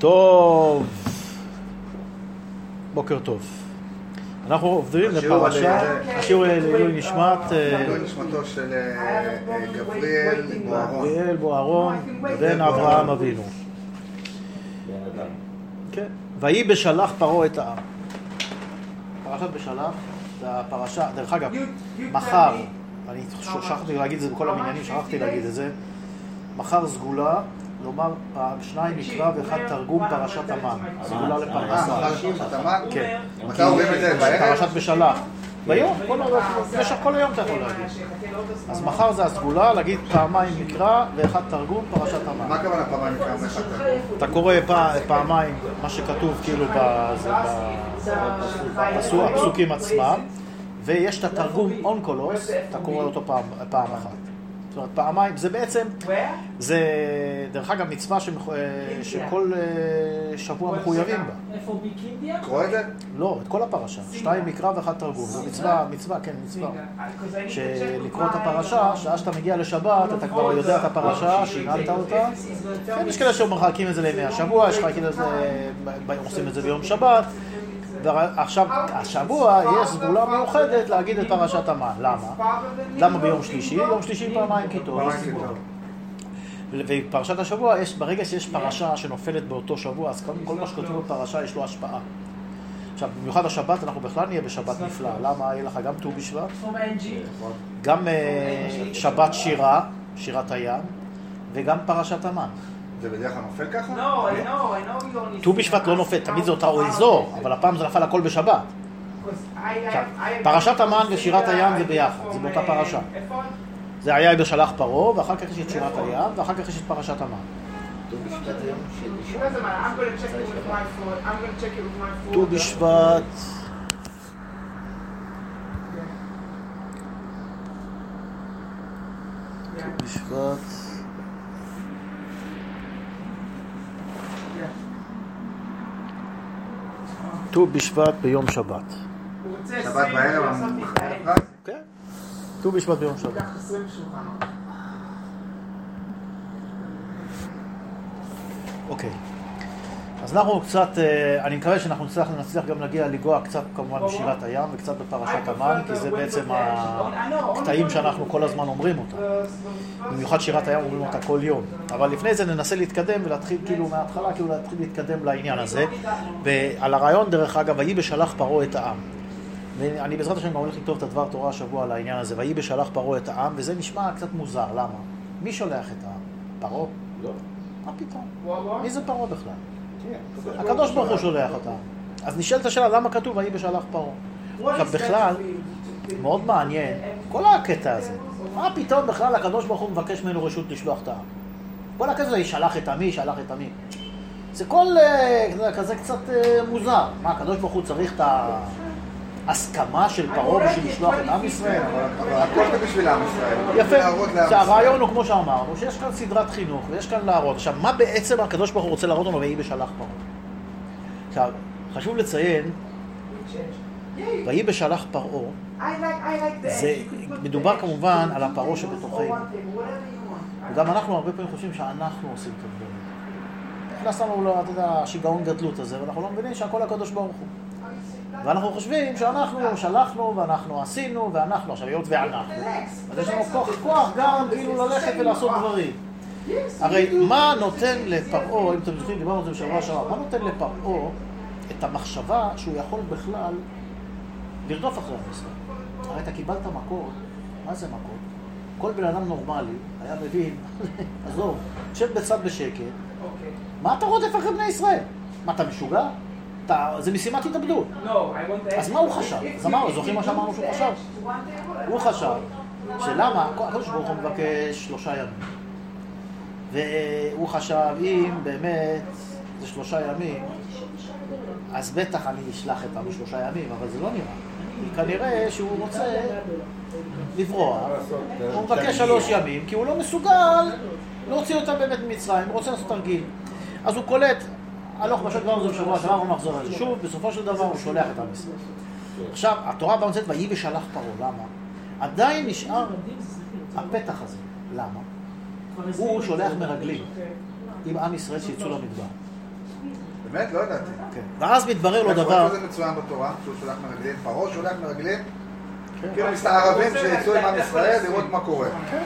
טוב, בוקר טוב. אנחנו עובדים לפרשה, השיעור לעילוי נשמת נשמתו של גבריאל בוארון בן אברהם אבינו. כן. ויהי בשלח פרעה את העם. פרשת בשלח, זה הפרשה, דרך אגב, מחר, אני שכחתי להגיד את זה בכל המניינים, שכחתי להגיד את זה, מחר סגולה, לומר שניים מקרא ואחד תרגום פרשת המן. סגולה לפרנסה. פרשת המן? כן. מתי אומרים את זה? בערב? פרשת בשלח. ביום, במשך כל היום אתה יכול להגיד. אז מחר זה הסגולה, להגיד פעמיים מקרא ואחד תרגום פרשת המן. מה הכוונה פעמיים מקרא ואחד תרגום? אתה קורא פעמיים מה שכתוב כאילו בפסוקים עצמם, ויש את התרגום אונקולוס, אתה קורא אותו פעם אחת. זאת אומרת, פעמיים, זה בעצם, זה דרך אגב מצווה שכל שבוע מחויבים בה. איפה ביקינדיה? קורא את זה? לא, את כל הפרשה. שניים מקרא ואחד תרגום. זה מצווה, כן, מצווה. שלקרוא את הפרשה, שעה שאתה מגיע לשבת, אתה כבר יודע את הפרשה, שיננת אותה. כן, יש כאלה שמחלקים את זה לימי השבוע, יש כאלה עושים את זה ביום שבת. ועכשיו, השבוע יש סגולה מיוחדת להגיד את פרשת המן. למה? למה ביום שלישי? יום שלישי פעמיים כיתות. ופרשת השבוע, ברגע שיש פרשה שנופלת באותו שבוע, אז כל מה שכתוב בפרשה יש לו השפעה. עכשיו, במיוחד השבת, אנחנו בכלל נהיה בשבת נפלא. למה? יהיה לך גם ט"ו בשבט, גם שבת שירה, שירת הים, וגם פרשת המן. זה בדרך כלל נופל ככה? לא, ט"ו בשבט לא נופל, תמיד זה אותו אזור, אבל הפעם זה נפל הכל בשבת. פרשת המן ושירת הים זה ביחד, זה באותה פרשה. זה היה בשלח פרעה, ואחר כך יש את שירת הים, ואחר כך יש את פרשת המן. ט"ו בשבט. ט"ו בשבט ביום שבת. שבת בערב? כן. ט"ו בשבט ביום שבת. אוקיי. אז אנחנו קצת, אני מקווה שאנחנו נצליח גם להגיע לגוע קצת כמובן בשירת הים וקצת בפרשת המן, כי זה בעצם הקטעים שאנחנו כל הזמן אומרים אותם. במיוחד שירת הים אומרים אותה כל יום. אבל לפני זה ננסה להתקדם ולהתחיל כאילו מההתחלה, כאילו להתחיל להתקדם לעניין הזה. ועל הרעיון דרך אגב, ויהי בשלח פרעה את העם. ואני בעזרת השם גם הולך לכתוב את הדבר תורה השבוע על העניין הזה. ויהי בשלח פרעה את העם, וזה נשמע קצת מוזר. למה? מי שולח את העם? פרעה? לא. מה פתאום? מי זה פרעה בכלל? הקדוש ברוך הוא שולח אותם. אז נשאלת השאלה, למה כתוב ויהי בשלח פרעה? עכשיו בכלל, מאוד מעניין, כל הקטע הזה, מה פתאום בכלל הקדוש ברוך הוא מבקש ממנו רשות לשלוח את העם? כל הקטע הזה, שלח את עמי, שלח את עמי. זה כל כזה קצת מוזר. מה, הקדוש ברוך הוא צריך את ההסכמה של פרעה בשביל לשלוח את עם ישראל? אבל הכל זה בשביל עם ישראל. יפה, שהרעיון הוא כמו שאמרנו, שיש כאן סדרת חינוך ויש כאן להראות. עכשיו, מה בעצם הקדוש ברוך הוא רוצה להראות לנו ויהי בשלח פרעה? עכשיו, חשוב לציין, ויהי בשלח פרעה, זה מדובר כמובן על הפרעה שבתוכנו. וגם אנחנו הרבה פעמים חושבים שאנחנו עושים את הדברים. נכנס לנו, אתה יודע, השיגעון גדלות הזה, ואנחנו לא מבינים שהכל הקדוש ברוך הוא. ואנחנו חושבים שאנחנו שלחנו ואנחנו עשינו ואנחנו, עכשיו היות ואנחנו. אז יש לנו כוח גם כאילו ללכת ולעשות דברים. הרי מה נותן לפרעה, אם אתם זוכרים, דיברנו על זה בשבוע שעבר, מה נותן לפרעה את המחשבה שהוא יכול בכלל לרדוף אחרי עם ישראל? הרי אתה קיבלת מכות, מה זה מכות? כל בן אדם נורמלי היה מבין, עזוב, שב בצד בשקט, מה אתה רודף אחרי בני ישראל? מה אתה משוגע? זה משימת התאבדות. אז מה הוא חשב? אז אמרנו, זוכרים מה שאמרנו שהוא חשב? הוא חשב שלמה, הקדוש ברוך הוא מבקש 3 ימים. והוא חשב, אם באמת זה 3 ימים, אז בטח אני אשלח את עמי 3 ימים, אבל זה לא נראה. כי כנראה שהוא רוצה לברוח. הוא מבקש 3 ימים, כי הוא לא מסוגל להוציא אותם באמת ממצרים, הוא רוצה לעשות תרגיל. אז הוא קולט, הלוך פשוט דבר הזה בשבוע שעבר, הוא נחזור על זה שוב, בסופו של דבר הוא שולח את עם ישראל. עכשיו, התורה במצאת ויהי בשלח פרעה, למה? עדיין נשאר הפתח הזה, למה? הוא שולח מרגלים עם עם ישראל שיצאו למדבר. באמת? לא ידעתי. כן. ואז מתברר לו דבר... איפה זה מצוין בתורה? שהוא שולח מרגלים? פרעה שולח מרגלים? כאילו מסתערבים שיצאו עם עם ישראל לראות מה קורה. כן.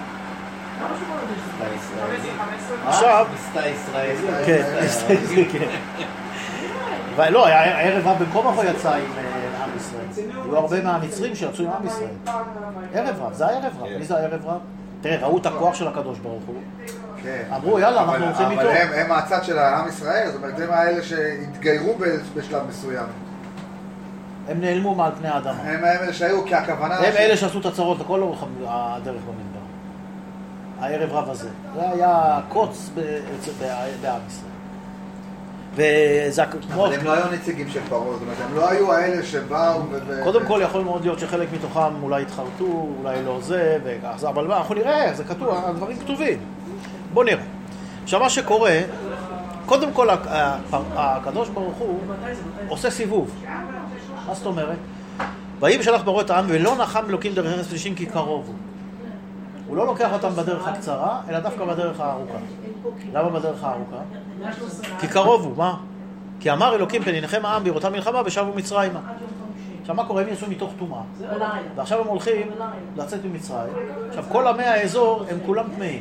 עכשיו... מסתע ישראלי. כן, מסתע ישראלי, כן. ולא, היה ערב רב במקום אחו יצא עם עם ישראל. היו הרבה מהמצרים שיצאו עם עם ישראל. ערב רב, זה ערב רב. מי זה הערב רב? תראה, ראו את הכוח של הקדוש ברוך הוא. אמרו, יאללה, אנחנו הולכים איתו. אבל הם מהצד של העם ישראל, זאת אומרת, הם האלה שהתגיירו בשלב מסוים. הם נעלמו מעל פני האדמה. הם האלה שהיו, כי הכוונה... הם אלה שעשו את הצרות לכל אורך הדרך במדבר. הערב רב הזה. זה היה קוץ בעם ישראל. אבל הם לא היו נציגים של פרעה, זאת אומרת, הם לא היו האלה שבאו קודם כל יכול מאוד להיות שחלק מתוכם אולי התחרטו, אולי לא זה, אבל אנחנו נראה, זה כתוב, הדברים כתובים. בוא נראה. עכשיו מה שקורה, קודם כל הקדוש ברוך הוא עושה סיבוב. מה זאת אומרת? ויהי בשלח פרעה את העם ולא נחם אלוקים דרך ארץ פלישתים כי קרוב הוא. הוא לא לוקח אותם בדרך הקצרה, אלא דווקא בדרך הארוכה. למה בדרך הארוכה? כי קרוב הוא, מה? כי אמר אלוקים פן ינחם העם בראותם מלחמה ושבו מצרימה. עכשיו מה קורה? הם יצאו מתוך טומאה. ועכשיו הם הולכים לצאת ממצרים. עכשיו כל עמי האזור הם כולם טמאים.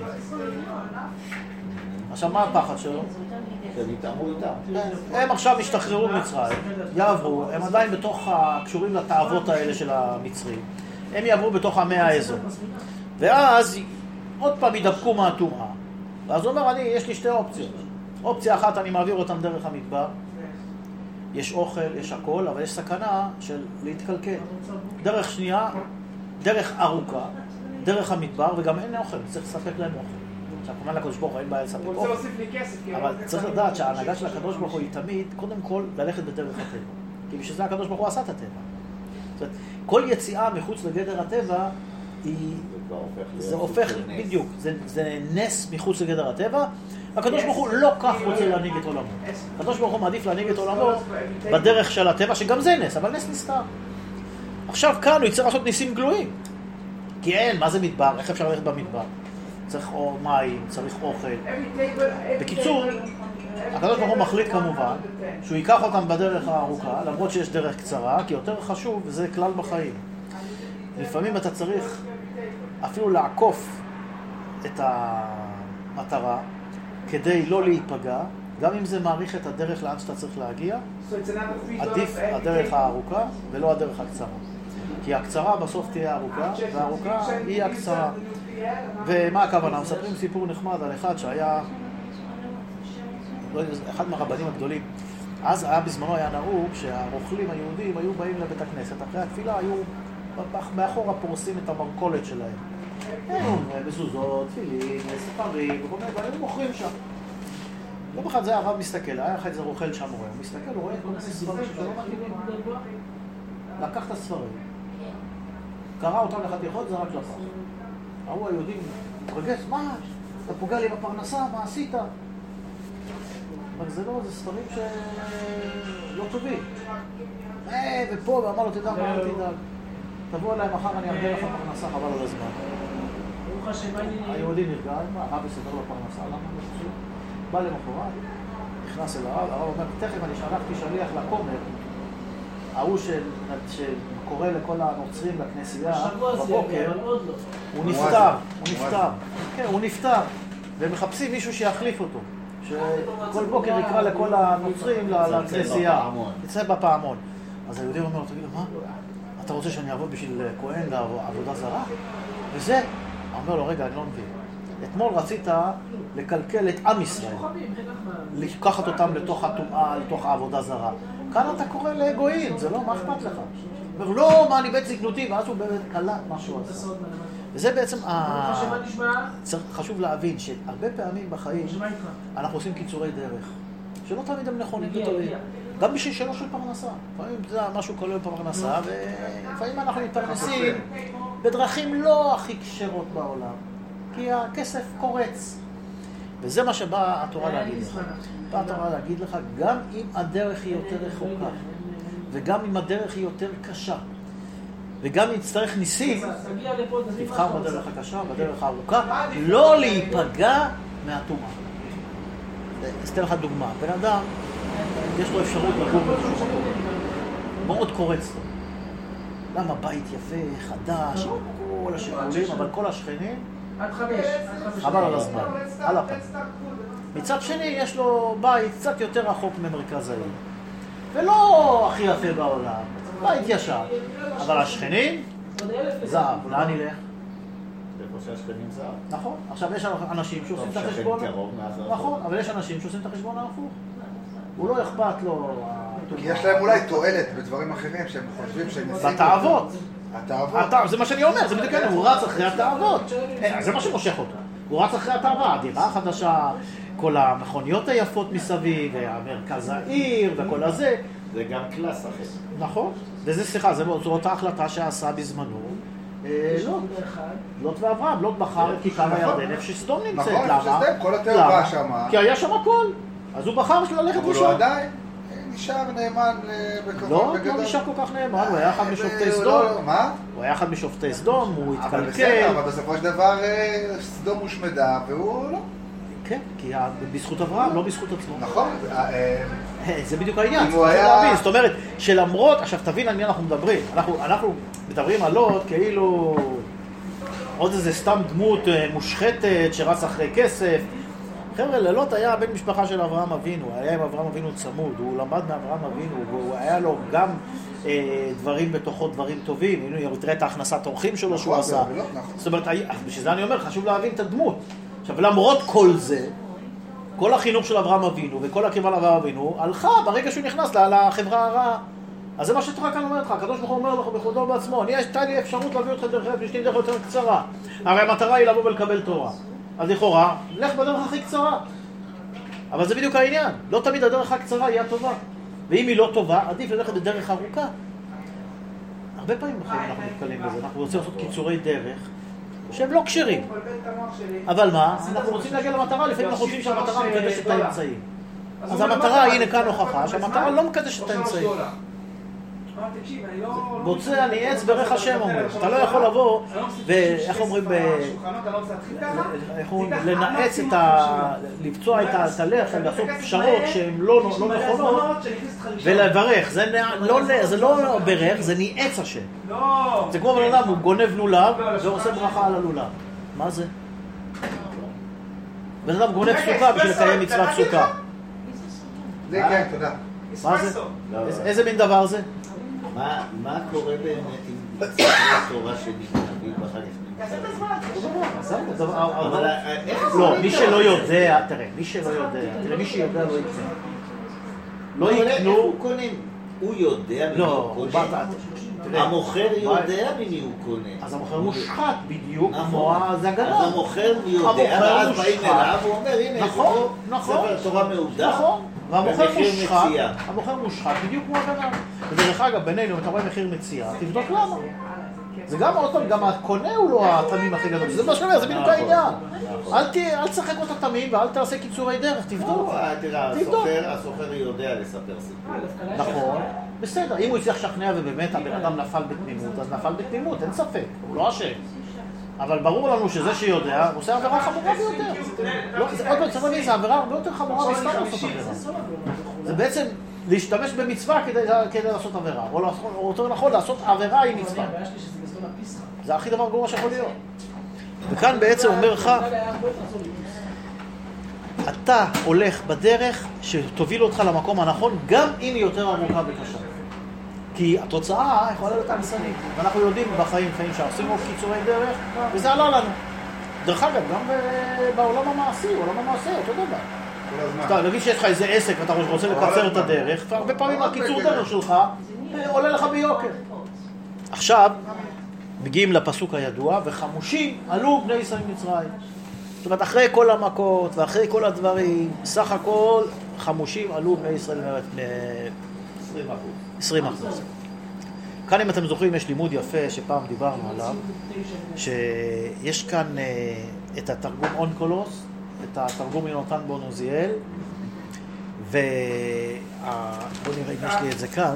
עכשיו מה הפחד שלו? שהם יתאמו איתם. הם עכשיו השתחררו ממצרים, יעברו, הם עדיין בתוך הקשורים לתאוות האלה של המצרים. הם יעברו בתוך עמי האזור. ואז עוד פעם ידבקו מהטומאה. ואז הוא אומר, יש לי שתי אופציות. אופציה אחת, אני מעביר אותם דרך המדבר. יש אוכל, יש הכל, אבל יש סכנה של להתקלקל. דרך שנייה, דרך ארוכה, דרך המדבר, וגם אין אוכל, צריך לספק להם אוכל. עכשיו, כמובן לקדוש ברוך הוא אין בעיה לספק אוכל. אבל צריך לדעת שההנהגה של הקדוש ברוך הוא היא תמיד, קודם כל, ללכת בדרך הטבע. כי בשביל זה הקדוש ברוך הוא עשה את הטבע. זאת אומרת, כל יציאה מחוץ לגדר הטבע, זה הופך, בדיוק, זה נס מחוץ לגדר הטבע. הקדוש ברוך הוא לא כך רוצה להנהיג את עולמו. הקדוש ברוך הוא מעדיף להנהיג את עולמו בדרך של הטבע, שגם זה נס, אבל נס נסתר. עכשיו כאן הוא יצטרך לעשות ניסים גלויים. כי אין, מה זה מדבר? איך אפשר ללכת במדבר? צריך מים, צריך אוכל. בקיצור, הקדוש ברוך הוא מחליט כמובן שהוא ייקח אותם בדרך הארוכה, למרות שיש דרך קצרה, כי יותר חשוב, וזה כלל בחיים. לפעמים אתה צריך אפילו לעקוף את המטרה כדי לא להיפגע, גם אם זה מעריך את הדרך לאן שאתה צריך להגיע, עדיף הדרך הארוכה ולא הדרך הקצרה. כי הקצרה בסוף תהיה ארוכה, והארוכה היא הקצרה. ומה הכוונה? מספרים סיפור נחמד על אחד שהיה, אחד מהרבנים הגדולים. אז היה בזמנו היה נהוג שהרוכלים היהודים היו באים לבית הכנסת. אחרי התפילה היו מאחורה פורסים את המרכולת שלהם. מזוזות, תפילין, ספרים, וכל מיני דברים, הם מוכרים שם. יום אחד זה הרב מסתכל, היה אחד איזה רוכל שם רואה, הוא מסתכל, הוא רואה את כל מיני ספרים שלא מתאימים. לקח את הספרים, קרא אותם לחתיכות, זרק לפח. ההוא היהודים מתרגש, מה? אתה פוגע לי בפרנסה, מה עשית? אבל זה לא, זה ספרים שלא טובים. ופה, ואמר לו, תדע מה, אל תדאג. תבוא אליי מחר, אני אראה לך פרנסה, חבל על הזמן. היהודי נרגע, הרב יסדר לו פרנסה, למה לא חשוב? בא למחרת, נכנס אל הרב, הרב אומר, תכף אני שלחתי שליח לכומר, ההוא שקורא לכל הנוצרים לכנסייה בבוקר, הוא נפטר, כן, הוא נפטר, והם מחפשים מישהו שיחליף אותו, שכל בוקר יקרא לכל הנוצרים לכנסייה, יצא בפעמון. אז היהודי אומר לו, תגיד לו, מה? אתה רוצה שאני אעבוד בשביל כהן לעבודה זרה? וזה, אומר לו, רגע, אני לא מבין. אתמול רצית לקלקל את עם ישראל, לקחת אותם לתוך הטומאה, לתוך העבודה זרה. כאן אתה קורא לאגואים, זה לא, מה אכפת לך? אומר, לא, מה, אני בית זקנותי, ואז הוא באמת קלט משהו הזה. וזה בעצם, חשוב להבין שהרבה פעמים בחיים אנחנו עושים קיצורי דרך, שלא תמיד הם נכונים וטובים. גם בשביל שאלה של פרנסה. לפעמים זה משהו כולל פרנסה, ולפעמים אנחנו מתפרנסים בדרכים לא הכי כשרות בעולם, כי הכסף קורץ. וזה מה שבאה התורה להגיד לך. באה התורה להגיד לך, גם אם הדרך היא יותר רחוקה, וגם אם הדרך היא יותר קשה, וגם אם תצטרך ניסים, תבחר בדרך הקשה, בדרך הארוכה, לא להיפגע מהטומאה. אתן לך דוגמה. בן אדם יש לו אפשרות לגור באיזשהו מקום. מאוד קורץ לו. למה בית יפה, חדש, כל השיקולים, אבל כל השכנים... עד 5. חבל על הזמן, על הפן. מצד שני, יש לו בית קצת יותר רחוק ממרכז העיר. ולא הכי יפה בעולם, בית ישר. אבל השכנים, זהב. לאן נלך? איפה שהשכנים זהב. נכון. עכשיו יש אנשים שעושים את החשבון. נכון, אבל יש אנשים שעושים את החשבון ההפוך. הוא לא אכפת לו... כי יש להם אולי תועלת בדברים אחרים שהם חושבים שהם ישיגו. בתאוות. התאוות. זה מה שאני אומר, זה בדיוק כזה, הוא רץ אחרי התאוות. זה מה שמושך אותו. הוא רץ אחרי התאווה, הדירה החדשה, כל המכוניות היפות מסביב, המרכז העיר וכל הזה. זה גם קלאס אחר. נכון. וזה, סליחה, זו אותה החלטה שעשה בזמנו. לוט ואברהם, לוט בחר את כיכר הירדן, איפה שסדום נמצאת. נכון, למה? כל התיאורה שם. כי היה שם הכל. אז הוא בחר ללכת אבל לשם. הוא עדיין נשאר נאמן לא נשאר כל כך נאמן, הוא היה אחד משופטי סדום. מה? הוא היה אחד משופטי סדום, הוא אבל התקלקל. בסדר, אבל בסופו של דבר סדום הושמדה והוא לא. כן, כי בזכות אברהם, לא בזכות עצמו. נכון. זה בדיוק העניין, אם הוא היה... זאת אומרת, שלמרות, עכשיו תבין על מי אנחנו מדברים. אנחנו מדברים על לוט כאילו עוד איזה סתם דמות מושחתת שרץ אחרי כסף. חבר'ה, לוט היה בן משפחה של אברהם אבינו, היה עם אברהם אבינו צמוד, הוא למד מאברהם אבינו, והוא היה לו גם דברים בתוכו, דברים טובים. הנה, הוא תראה את ההכנסת אורחים שלו שהוא עשה. זאת אומרת, בשביל זה אני אומר, חשוב להבין את הדמות. עכשיו, למרות כל זה, כל החינוך של אברהם אבינו וכל הקרבה לאברהם אבינו, הלכה ברגע שהוא נכנס לחברה הרעה. אז זה מה שתורה כאן אומרת לך, הקדוש ברוך הוא אומר לך בכבודו בעצמו, הייתה לי אפשרות להביא אותך דרך ארץ, בשתי דרך יותר קצרה. הרי המטרה היא לבוא ולקבל תורה. אז לכאורה, לך בדרך הכי קצרה. אבל זה בדיוק העניין, לא תמיד הדרך הקצרה היא הטובה. ואם היא לא טובה, עדיף ללכת בדרך ארוכה. הרבה פעמים בחיים אנחנו נתקלים בזה, אנחנו רוצים לעשות קיצורי דרך, שהם לא קשרים. אבל מה? אנחנו רוצים להגיע למטרה, לפעמים אנחנו חושבים שהמטרה מקדשת את האמצעים. אז המטרה, הנה כאן הוכחה, שהמטרה לא מקדשת את האמצעים. מוצא אני עץ ברך השם, אומר. אתה לא יכול לבוא, ואיך אומרים, לנעץ את לפצוע את הלחם, לעשות פשרות שהן לא נכונות, ולברך. זה לא ברך, זה ניעץ השם. זה כמו בן אדם, הוא גונב לולב, ועושה ברכה על הלולב. מה זה? בן אדם גונב סוכה בשביל לקיים מצוות סוכה. זה כן, תודה. מה זה? איזה מין דבר זה? מה קורה באמת עם ספרי התורה שנביא בחג לפני? לא, מי שלא יודע, תראה, מי שיודע לא יקנה. לא יקנו... הוא יודע ממי הוא קונה. המוכר יודע ממי הוא קונה. אז המוכר מושחת בדיוק כמו זה הגנב. אז המוכר יודע, ואז באים אליו, הוא אומר, הנה, יש פה ספר תורה מעובדה. המוכר מושחת בדיוק כמו הגנב. ודרך אגב, בינינו, אם אתה רואה מחיר מציאה, תבדוק למה. זה גם עוד פעם, גם הקונה הוא לא התמים הכי גדול. זה מה שאני אומר, זה בדיוק העניין. אל תשחק אותה תמים ואל תעשה קיצורי דרך, תבדוק. תראה, הסוחר יודע לספר סיפור. נכון, בסדר. אם הוא יצליח לשכנע ובאמת הבן אדם נפל בתמימות, אז נפל בתמימות, אין ספק. הוא לא אשם. אבל ברור לנו שזה שיודע, הוא עושה עבירה חמורה ביותר. עוד פעם, צריך להבין, זה עבירה הרבה יותר חמורה מסתם לעשות עבירה. זה בעצם להשתמש במצווה כדי לעשות עבירה, או יותר נכון, לעשות עבירה עם מצווה. זה הכי דבר גרוע שיכול להיות. וכאן בעצם אומר לך, אתה הולך בדרך שתוביל אותך למקום הנכון, גם אם היא יותר ארוכה וקשה. כי התוצאה יכולה להיות הרסנית. ואנחנו יודעים בחיים שעושים עוד קיצורי דרך, וזה עלה לנו. דרך אגב, גם בעולם המעשי, עולם המעשי, אותו דבר. אתה נגיד שיש לך איזה עסק ואתה רוצה לקצר את הדרך, והרבה פעמים הקיצור דרך שלך עולה לך ביוקר. עכשיו, מגיעים לפסוק הידוע, וחמושים עלו בני ישראל מצרים. זאת אומרת, אחרי כל המכות ואחרי כל הדברים, סך הכל חמושים עלו בני ישראל 20%. כאן אם אתם זוכרים יש לימוד יפה שפעם דיברנו עליו, שיש כאן את התרגום אונקולוס, את התרגום מנותן בן עוזיאל, בוא נראה אם יש לי את זה כאן.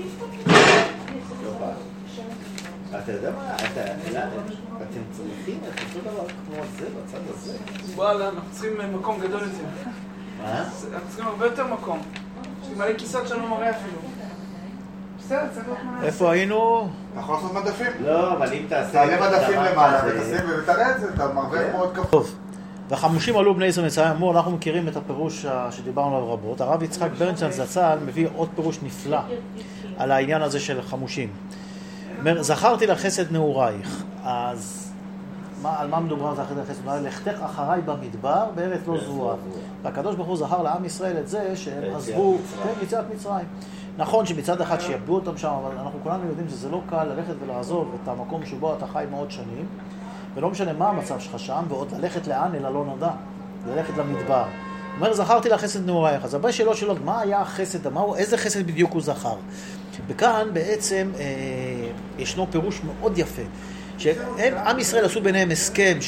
אתה יודע מה? אתם צריכים את אותו דבר כמו זה בצד הזה. וואלה, אנחנו צריכים מקום גדול יותר. מה? אנחנו צריכים הרבה יותר מקום. מלא כיסות שלא מראה אפילו. בסדר, צריך להיות מה... איפה היינו? אתה יכול לעשות מדפים. לא, אבל אם תעשה... תעלה מדפים למעלה ותשים ותראה את זה, אתה מרוויח מאוד כפול. טוב, והחמושים עלו בני ישראל מצרים, אמרו, אנחנו מכירים את הפירוש שדיברנו עליו רבות. הרב יצחק ברנשטיין זצ"ל מביא עוד פירוש נפלא על העניין הזה של חמושים. אומר, זכרתי לך חסד נעורייך. אז על מה מדובר זכרתי לך חסד נעורייך? לכתך אחריי במדבר בארץ לא זרועה. והקדוש ברוך הוא זכר לעם ישראל את זה שהם עזבו יציאת מצרים. נכון שמצד אחד שיאבדו אותם שם, אבל אנחנו כולנו יודעים שזה לא קל ללכת ולעזוב את המקום שבו אתה חי מאות שנים, ולא משנה מה המצב שלך שם, ועוד ללכת לאן אלא לא נודע, ללכת למדבר. אומר, זכרתי לך חסד נעורייך. אז הרבה שאלות, מה היה החסד, איזה חסד בדיוק הוא זכר? וכאן בעצם ישנו פירוש מאוד יפה, שעם ישראל עשו ביניהם הסכם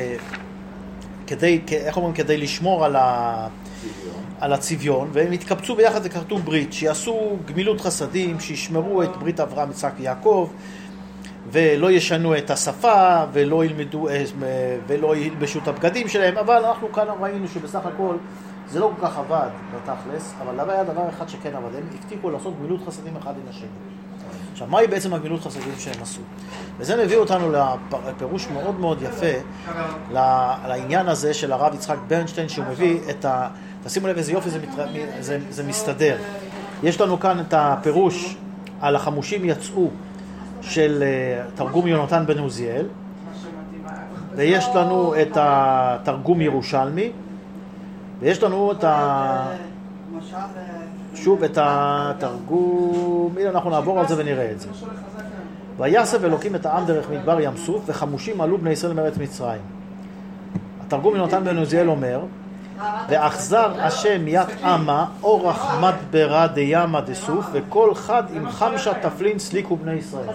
כדי לשמור על הצביון, והם התקבצו ביחד וכרתו ברית, שיעשו גמילות חסדים, שישמרו את ברית אברהם, יצחק ויעקב, ולא ישנו את השפה, ולא ילבשו את הבגדים שלהם, אבל אנחנו כאן ראינו שבסך הכל זה לא כל כך עבד בתכלס, אבל היה דבר אחד שכן עבד, הם הבטיחו לעשות גמילות חסדים אחד עם השני. עכשיו, מהי בעצם הגמילות חסדים שהם עשו? וזה מביא אותנו לפירוש מאוד מאוד יפה לעניין הזה של הרב יצחק ברנשטיין, שהוא מביא את תשימו לב איזה יופי זה מסתדר. יש לנו כאן את הפירוש על החמושים יצאו של תרגום יונתן בן עוזיאל, ויש לנו את התרגום ירושלמי, ויש לנו את שוב את התרגום, הנה אנחנו נעבור על זה ונראה את זה. ויסב אלוקים את העם דרך מדבר ים סוף, וחמושים עלו בני ישראל מארץ מצרים. התרגום יונתן בן עוזיאל אומר, ואחזר השם ית אמה אורח מדברה דימה דסוף, וכל חד עם חמשה תפלין סליקו בני ישראל.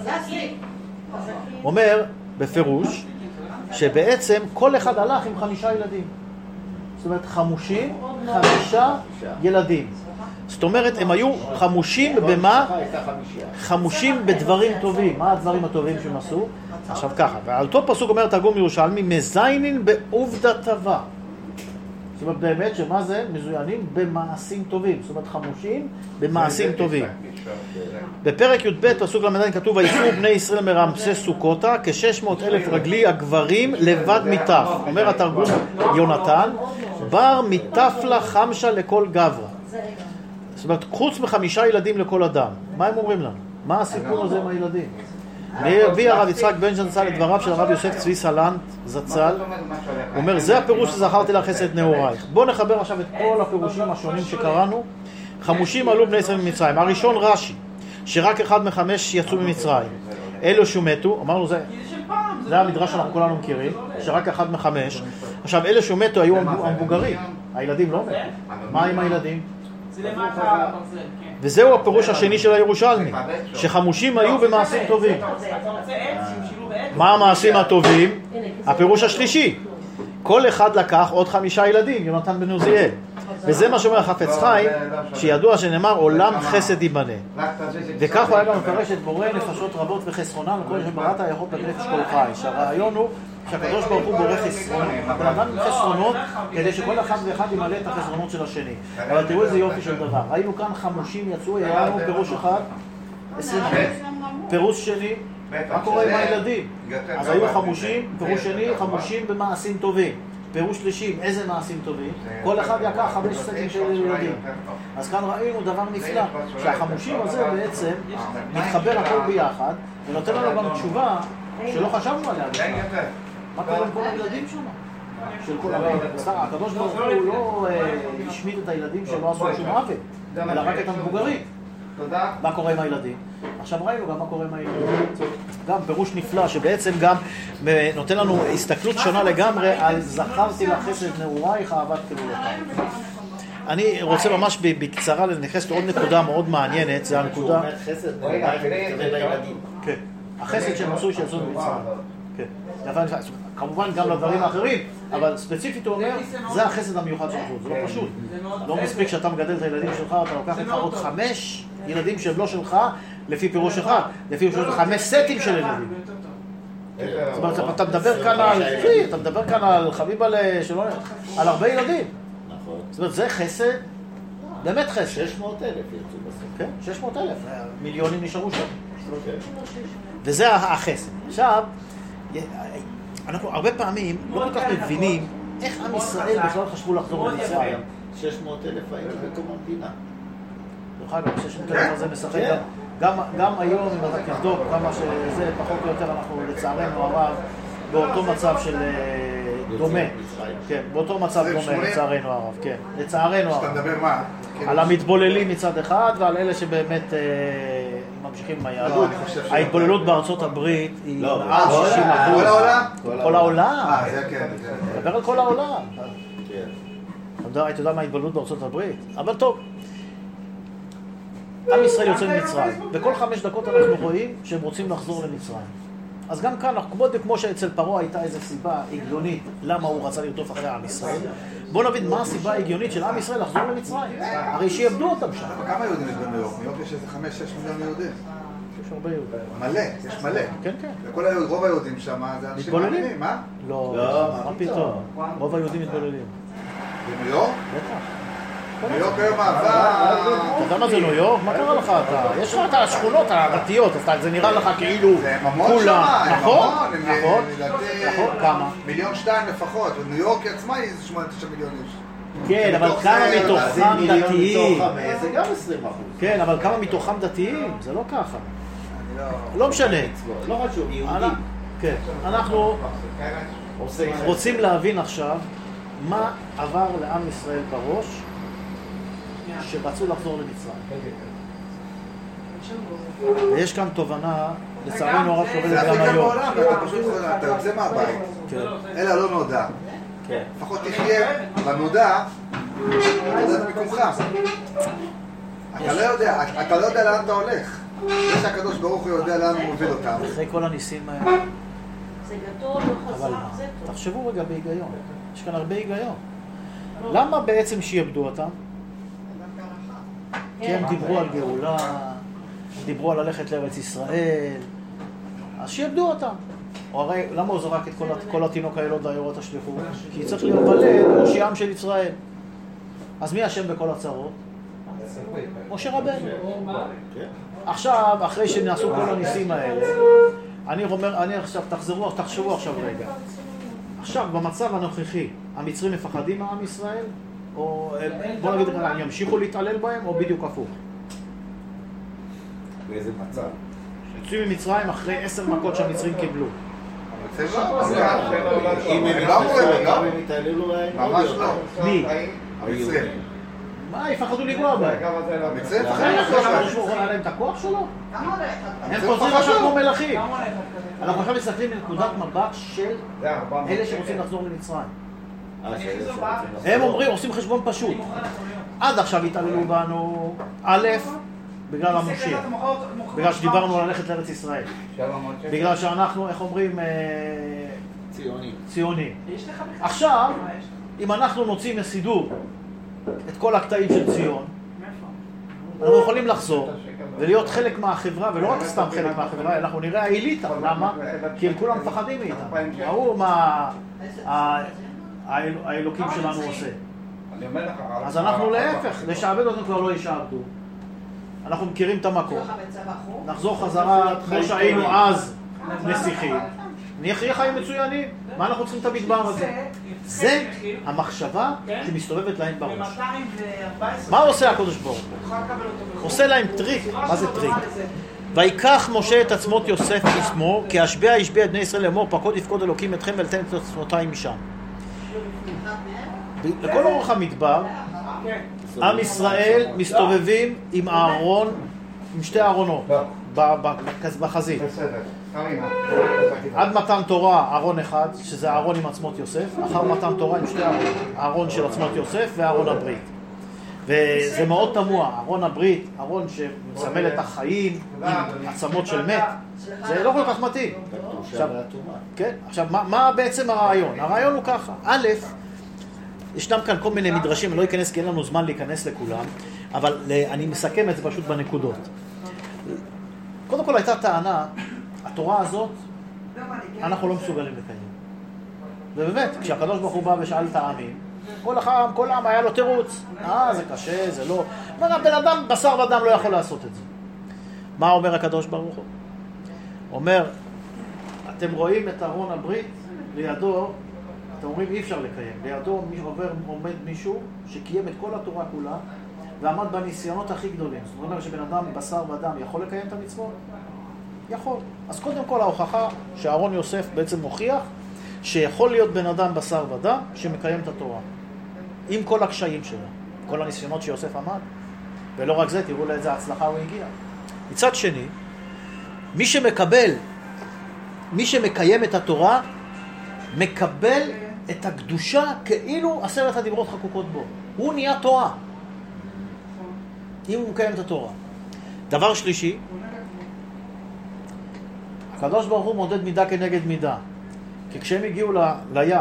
אומר בפירוש שבעצם כל אחד הלך עם 5 ילדים. זאת אומרת חמושים, 5 ילדים. זאת אומרת הם היו חמושים במה? חמושים בדברים טובים. מה הדברים הטובים שהם עשו? עכשיו ככה, ועל אותו פסוק אומר תרגום ירושלמי, מזיינין בעובדה טובה. זאת אומרת באמת שמה זה? מזוינים במעשים טובים. זאת אומרת חמושים במעשים טובים. בפרק י"ב פסוק למדין כתוב, ויצאו בני ישראל מרמצי סוכותה כ600,000 רגלי הגברים לבד מיטף. אומר התרגום יונתן, בר מיטף לה חמשה לכל גברה. זאת אומרת חוץ מ5 ילדים לכל אדם. מה הם אומרים לנו? מה הסיפור הזה עם הילדים? מביא הרב יצחק ברנשטיין זצ"ל את דבריו של הרב יוסף צבי סלנט זצ"ל. הוא אומר, זה הפירוש שזכרתי לך חסד נעורייך. בואו נחבר עכשיו את כל הפירושים השונים שקראנו. חמושים עלו בני ישראל ממצרים. הראשון רש"י, שרק 1 מ5 יצאו ממצרים. אלו שמתו, אמרנו זה המדרש שאנחנו כולנו מכירים, שרק 1 מ5. עכשיו, אלה שמתו היו המבוגרים. הילדים לא מתו. מה עם הילדים? וזהו הפירוש השני של הירושלמי, שחמושים היו במעשים טובים. מה המעשים הטובים? הפירוש השלישי, כל אחד לקח עוד 5 ילדים, יונתן בן עוזיאל. וזה מה שאומר החפץ חיים, שידוע שנאמר עולם חסד ייבנה. וכך הוא היה גם מפרש את בורא נפשות רבות וחסרונן, וכל שבראת היכול בנפש כל חי. שהרעיון הוא שהקדוש ברוך הוא בורא חסרונות, בן אדם עם חסרונות, כדי שכל אחד ואחד ימלא את החסרונות של השני. אבל תראו איזה יופי של דבר. ראינו כאן חמושים יצאו, היה לנו פירוש אחד, 20. פירוש שני, מה קורה עם הילדים? אז היו חמושים, פירוש שני, חמושים במעשים טובים. פירוש שלישי, איזה מעשים טובים? כל אחד יקח 5 סטים של ילדים. אז כאן ראינו דבר נפלא, שהחמושים הזה בעצם מתחבר הכל ביחד, ונותן לנו גם תשובה שלא חשבנו עליה בכלל. מה קורה עם כל הילדים שם? הקדוש ברוך הוא לא השמיד את הילדים שלא עשו שום עוול, אלא רק את המבוגרים. מה קורה עם הילדים? עכשיו ראינו גם מה קורה עם הילדים. גם פירוש נפלא שבעצם גם נותן לנו הסתכלות שונה לגמרי על זכרתי לך חסד נעורייך אהבת כלולותיך. אני רוצה ממש בקצרה לנכנס לעוד נקודה מאוד מעניינת, זה הנקודה... חסד נעורייך מתכוון לילדים. כן, החסד שהם עשו שיצאו ממצרים. כן. כמובן גם לדברים האחרים, אבל ספציפית הוא אומר, זה החסד המיוחד של זה לא פשוט. לא מספיק שאתה מגדל את הילדים שלך, אתה לוקח לך עוד 5 ילדים שהם לא שלך, לפי פירוש אחד, לפי פירוש 5 סטים של ילדים. זאת אומרת, אתה מדבר כאן על חביב על הרבה ילדים. זאת אומרת, זה חסד באמת חסד. 600,000 יצאו בסוף. כן, 600,000, מיליונים נשארו שם. וזה החסד. עכשיו, אנחנו הרבה פעמים לא כל כך מבינים איך עם ישראל בכלל חשבו לחזור למצרים. 600,000 היינו בקום המדינה. דרך אגב, 600,000 הזה משחק גם היום, אם אתה תבדוק כמה שזה, פחות או יותר אנחנו לצערנו הרב באותו מצב של דומה. כן, באותו מצב דומה לצערנו הרב, כן. לצערנו הרב. אתה מדבר מה? על המתבוללים מצד אחד ועל אלה שבאמת ממשיכים עם היהדות. ההתבוללות בארצות הברית היא מעל 60%. כל העולם? כל העולם. זה כן. מדבר על כל העולם. כן. היית יודע מה ההתבוללות בארצות הברית? אבל טוב. עם ישראל יוצא ממצרים, וכל 5 דקות אנחנו רואים שהם רוצים לחזור למצרים. אז גם כאן, כמו שאצל פרעה הייתה איזו סיבה הגיונית למה הוא רצה לרדוף אחרי עם ישראל, בואו נבין מה הסיבה ההגיונית של עם ישראל לחזור למצרים. הרי שיעבדו אותם שם. כמה יהודים יש בניו יורק? ניו יורק יש איזה 5-6 מיליון יהודים. יש הרבה יהודים. מלא, יש מלא. כן, כן. רוב היהודים שם זה אנשים מאמינים, מה? לא, מה פתאום? רוב היהודים מתבוללים. בניו יורק? בטח. ניו יורק היום אהבה... אתה יודע מה זה ניו יורק? מה קרה לך אתה? יש לך את השכונות הדתיות, אז זה נראה לך כאילו כולם. נכון, נכון, נכון, כמה? 1.2 מיליון לפחות, וניו יורק עצמה היא 8-9 מיליון איש. כן, אבל כמה מתוכם דתיים? זה גם 20%. כן, אבל כמה מתוכם דתיים? זה לא ככה. לא משנה. לא חשוב, יהודים. כן, אנחנו רוצים להבין עכשיו מה עבר לעם ישראל בראש שרצו לחזור למצרים. ויש כאן תובנה, לצערנו הרב שעובדת זה גם הכי גם היום. בעולם, אתה פשוט אתה יוצא מהבית, אלא לא נודע. כן. לפחות תחיה בנודע, נודע במקומך. אתה לא יודע לאן אתה הולך. יש הקדוש ברוך הוא יודע לאן הוא מוביל אותם. אחרי כל הניסים האלה. זה גדול, לא אבל חזק, מה? זה טוב. תחשבו רגע בהיגיון. יש כאן הרבה היגיון. למה בעצם שיעבדו אותם? כי הם דיברו על גאולה, דיברו על ללכת לארץ ישראל, אז שיעבדו אותם. או הרי, למה הוא זרק את כל התינוק הילוד והיורות השליחו? כי צריך להיוולד מושיעם של ישראל. אז מי אשם בכל הצרות? משה רבנו. עכשיו, אחרי שנעשו כל הניסים האלה, אני עכשיו, תחשבו עכשיו רגע. עכשיו, במצב הנוכחי, המצרים מפחדים מעם ישראל? או בוא נגיד, הם ימשיכו להתעלל בהם, או בדיוק הפוך? באיזה מצב? יוצאים ממצרים אחרי 10 מכות שהמצרים קיבלו. אם הם יתעללו להם, ממש לא. מי? המצרים. מה, יפחדו לגוע בהם? המצרים אחרי פחדו מה לגוע שהקדוש היה להם את הכוח שלו? כמה הם חוזרים עכשיו כמו מלכים. אנחנו עכשיו מסתכלים מנקודת מבט של אלה שרוצים לחזור למצרים. הם אומרים, עושים חשבון פשוט. עד עכשיו התעללו בנו, א', בגלל המושיע. בגלל שדיברנו על ללכת לארץ ישראל. בגלל שאנחנו, איך אומרים, ציונים. עכשיו, אם אנחנו נוציא מסידור את כל הקטעים של ציון, אנחנו יכולים לחזור ולהיות חלק מהחברה, ולא רק סתם חלק מהחברה, אנחנו נראה האליטה. למה? כי הם כולם מפחדים מאיתם. ראו מה האלוקים שלנו עושה. אז אנחנו להפך, לשעבד אותנו כבר לא ישעבדו. אנחנו מכירים את המקום. נחזור חזרה כמו שהיינו אז נסיכים. נהיה חיים מצוינים. מה אנחנו צריכים את המדבר הזה? זה המחשבה שמסתובבת להם בראש. מה עושה הקדוש ברוך הוא? עושה להם טריק. מה זה טריק? ויקח משה את עצמות יוסף לשמו, כי השביע ישביע את בני ישראל לאמור, פקוד יפקוד אלוקים אתכם ולתן את עצמותיי משם. לכל אורך המדבר, עם ישראל מסתובבים עם הארון, עם 2 ארונות בחזית. עד מתן תורה ארון אחד, שזה הארון עם עצמות יוסף, אחר מתן תורה עם 2 ארונות, הארון של עצמות יוסף והארון הברית. וזה מאוד תמוה, ארון הברית, ארון שמסמל את החיים עם עצמות של מת, זה לא כל כך מתאים. עכשיו, מה בעצם הרעיון? הרעיון הוא ככה, א', ישנם כאן כל מיני מדרשים, אני לא אכנס כי אין לנו זמן להיכנס לכולם, אבל אני מסכם את זה פשוט בנקודות. קודם כל הייתה טענה, התורה הזאת, אנחנו לא מסוגלים לקיים. ובאמת, כשהקדוש ברוך הוא בא ושאל את העמים, כל העם היה לו תירוץ. זה קשה, זה לא... בן אדם, בשר ודם לא יכול לעשות את זה. מה אומר הקדוש ברוך הוא? אומר, אתם רואים את ארון הברית, לידו, אתם אומרים אי אפשר לקיים. לידו עומד מישהו שקיים את כל התורה כולה, ועמד בניסיונות הכי גדולים. זאת אומרת שבן אדם, בשר ודם, יכול לקיים את המצוות? יכול. אז קודם כל ההוכחה שאהרון יוסף בעצם מוכיח שיכול להיות בן אדם בשר ודם שמקיים את התורה. עם כל הקשיים שלו, כל הניסיונות שיוסף עמד. ולא רק זה, תראו לאיזה הצלחה הוא הגיע. מצד שני, מי שמקיים את התורה, מקבל את הקדושה כאילו 10 הדיברות חקוקות בו. הוא נהיה תורה. אם הוא מקיים את התורה. דבר שלישי, הקדוש ברוך הוא מודד מידה כנגד מידה. כי כשהם הגיעו לים,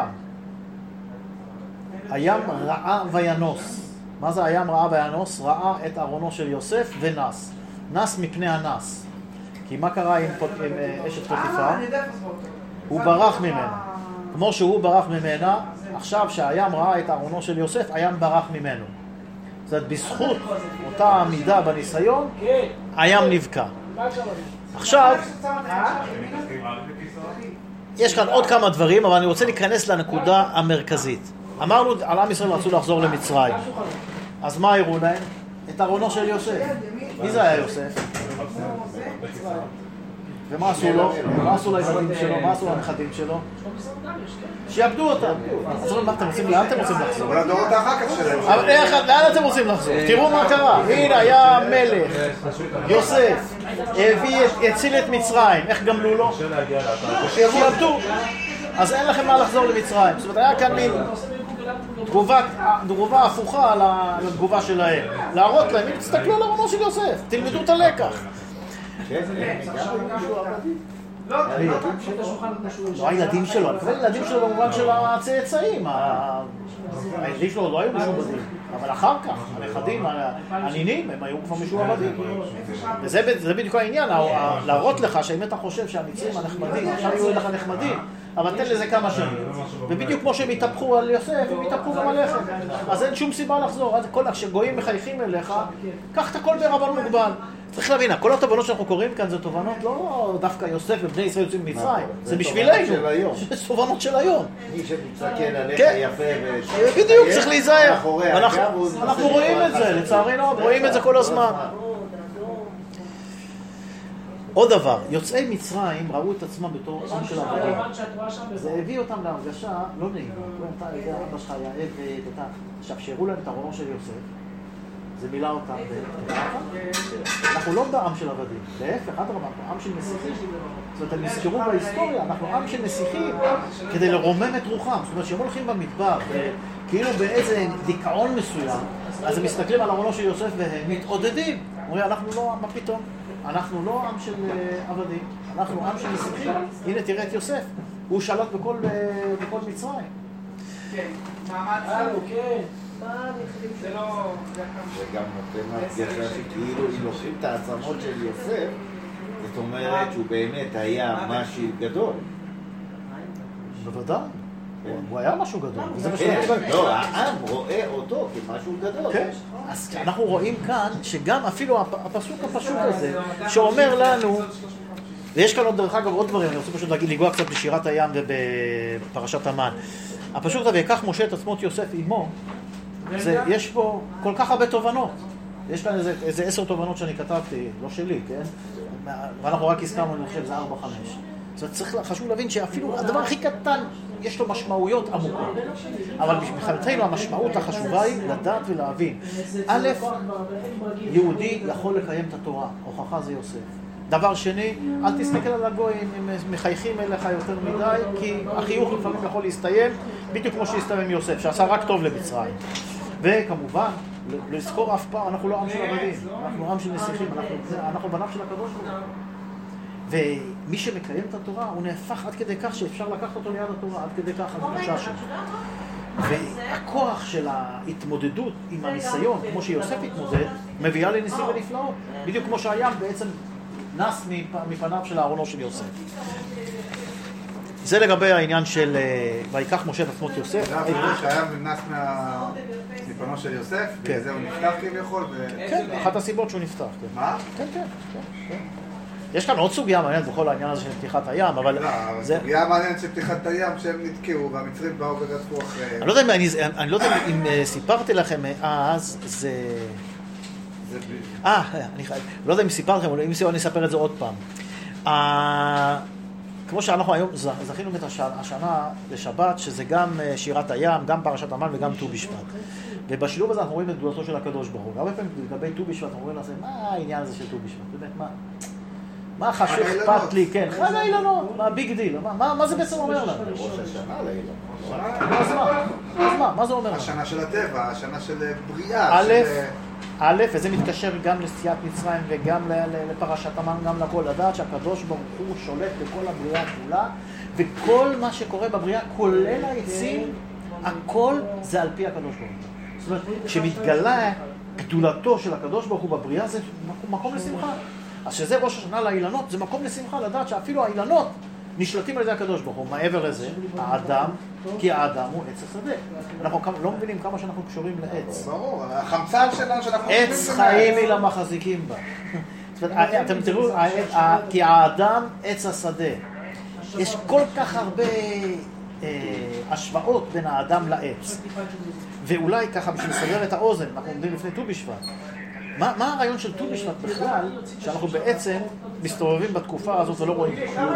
הים ראה וינוס. מה זה הים ראה וינוס? ראה את ארונו של יוסף ונס. נס מפני הנס. כי מה קרה עם אשת פוטיפר? הוא ברח ממנה. כמו שהוא ברח ממנה, עכשיו שהים ראה את ארונו של יוסף, הים ברח ממנו. זאת אומרת, בזכות אותה עמידה בניסיון, הים נבקע. עכשיו, יש כאן עוד כמה דברים, אבל אני רוצה להיכנס לנקודה המרכזית. אמרנו, על עם ישראל רצו לחזור למצרים. אז מה הראו להם? את ארונו של יוסף. מי זה היה יוסף? ומה עשו לו? מה עשו לילדים שלו? מה עשו לנכדים שלו? שיעבדו אותם. אז לאן אתם רוצים לחזור? לדורות האחר כך שלהם. אבל לאן אתם רוצים לחזור? תראו מה קרה. הנה היה מלך, יוסף, הציל את מצרים. איך גמלו לו? שיעבדו. אז אין לכם מה לחזור למצרים. זאת אומרת, היה כאן מין תגובה הפוכה לתגובה שלהם. להראות להם, תסתכלו על ארונו של יוסף, תלמדו את הלקח. לא הילדים שלו, הילדים שלו במובן של הצאצאים. הילדים שלו לא היו משועבדים, אבל אחר כך, הנכדים, הנינים, הם היו כבר משועבדים. וזה בדיוק העניין, להראות לך שאם אתה חושב שהמצרים הנחמדים, עכשיו יהיו לך נחמדים, אבל תן לזה כמה שנים. ובדיוק כמו שהם התהפכו על יוסף, הם התהפכו גם עליכם. אז אין שום סיבה לחזור. כשגויים מחייכים אליך, קח את הכל בערבון מוגבל. צריך להבין, כל התובנות שאנחנו קוראים כאן זה תובנות לא דווקא יוסף ובני ישראל יוצאים ממצרים, זה בשבילנו, זה תובנות של היום. מי שמתסכל עליך יפה בדיוק, צריך להיזהר. אנחנו רואים את זה, לצערנו, רואים את זה כל הזמן. עוד דבר, יוצאי מצרים ראו את עצמם בתור עם של עבדים. זה הביא אותם להרגשה לא נעימה. אתה יודע, אבא שלך היה עבד, עכשיו שהראו להם את ארונו של יוסף, זה מילה אותם. אנחנו לא בעם של עבדים, להפך, אנחנו עם של נסיכים. זאת אומרת, הם נזכרו בהיסטוריה, אנחנו עם של נסיכים כדי לרומם את רוחם. זאת אומרת, שהם הולכים במדבר, כאילו באיזה דיכאון מסוים, אז הם מסתכלים על ארונו של יוסף והם מתעודדים. אומרים, אנחנו לא, מה פתאום? אנחנו לא עם של עבדים, אנחנו עם של נסיכים. הנה תראה את יוסף, הוא שלט בכל מצרים. כן, מעמד צלו, כן. זה גם נותן מהפגשה שכאילו אם לוקחים את העצמות של יוסף, זאת אומרת שהוא באמת היה משהו גדול. בוודאי, הוא היה משהו גדול. לא, העם רואה אותו כמשהו גדול. אז אנחנו רואים כאן שגם אפילו הפסוק הזה שאומר לנו, ויש כאן עוד דרך אגב עוד דברים, אני רוצה פשוט לגוע קצת בשירת הים ובפרשת המן. הפסוק הזה, ויקח משה את עצמות יוסף עמו, יש פה כל כך הרבה תובנות. יש כאן איזה 10 תובנות שאני כתבתי, לא שלי, כן? ואנחנו רק הסכמנו, אני חושב, זה 4-5. זאת אומרת, חשוב להבין שאפילו הדבר הכי קטן, יש לו משמעויות עמוקות. אבל מבחינתנו המשמעות החשובה היא לדעת ולהבין. א', יהודי יכול לקיים את התורה, הוכחה זה יוסף. דבר שני, אל תסתכל על הגויים, הם מחייכים אליך יותר מדי, כי החיוך לפעמים יכול להסתיים, בדיוק כמו שהסתיים יוסף, שעשה רק טוב למצרים. וכמובן, לזכור אף פעם, אנחנו לא עם של עבדים, אנחנו עם של נסיכים, אנחנו בניו של הקדוש ברוך הוא. ומי שמקיים את התורה, הוא נהפך עד כדי כך שאפשר לקחת אותו ליד התורה, עד כדי כך הקדושה שלו. והכוח של ההתמודדות עם הניסיון, כמו שיוסף התמודד, מביאה לניסים ונפלאות. בדיוק כמו שהים בעצם נס מפניו של ארונו של יוסף. זה לגבי העניין של ויקח משה את עצמות יוסף. זה הפירוש שהיה נמנס מפנו של יוסף, וזה הוא נפתח כביכול. כן, אחת הסיבות שהוא נפתח. מה? כן. יש כאן עוד סוגיה מעניינת בכל העניין הזה של פתיחת הים, אבל... סוגיה מעניינת של פתיחת הים שהם נתקעו והמצרים באו ורדפו אחריהם. אני לא יודע אם סיפרתי לכם אז, זה... אני לא יודע אם סיפרתי לכם, אבל אם אני אספר את זה עוד פעם. כמו שאנחנו היום זכינו את השנה לשבת, שזה גם שירת הים, גם פרשת המן וגם ט"ו בשבט. ובשילוב הזה אנחנו רואים את גדולתו של הקדוש ברוך הוא. הרבה פעמים לגבי ט"ו בשבט אנחנו רואים לזה, מה העניין הזה של ט"ו בשבט? באמת, מה חשוב אכפת לי? כן, חג האילנות, מה ביג דיל? מה זה בעצם אומר לנו? ראש השנה לאילנות. מה זה אומר לנו? השנה של הטבע, השנה של בריאה. א', וזה מתקשר גם לסטיית מצרים וגם לפרשת המן, גם לכל, לדעת שהקדוש ברוך הוא שולט בכל הבריאה כולה, וכל מה שקורה בבריאה, כולל העצים, הכל זה על פי הקדוש ברוך הוא. זאת אומרת, כשמתגלה גדולתו של הקדוש ברוך הוא בבריאה, זה מקום לשמחה. אז שזה ראש השנה לאילנות, זה מקום לשמחה, לדעת שאפילו האילנות נשלטים על ידי הקדוש ברוך הוא. מעבר לזה, האדם, כי האדם הוא עץ השדה. אנחנו לא מבינים כמה שאנחנו קשורים לעץ. ברור, החמצן שלנו שאנחנו... עץ חיים היא למחזיקים בה. אתם תראו, כי האדם עץ השדה. יש כל כך הרבה השוואות בין האדם לעץ. ואולי ככה, בשביל לסדר את האוזן, אנחנו עומדים לפני ט"ו בשבט. מה הרעיון של ט"ו בשבט בכלל, שאנחנו בעצם מסתובבים בתקופה הזאת ולא רואים כלום?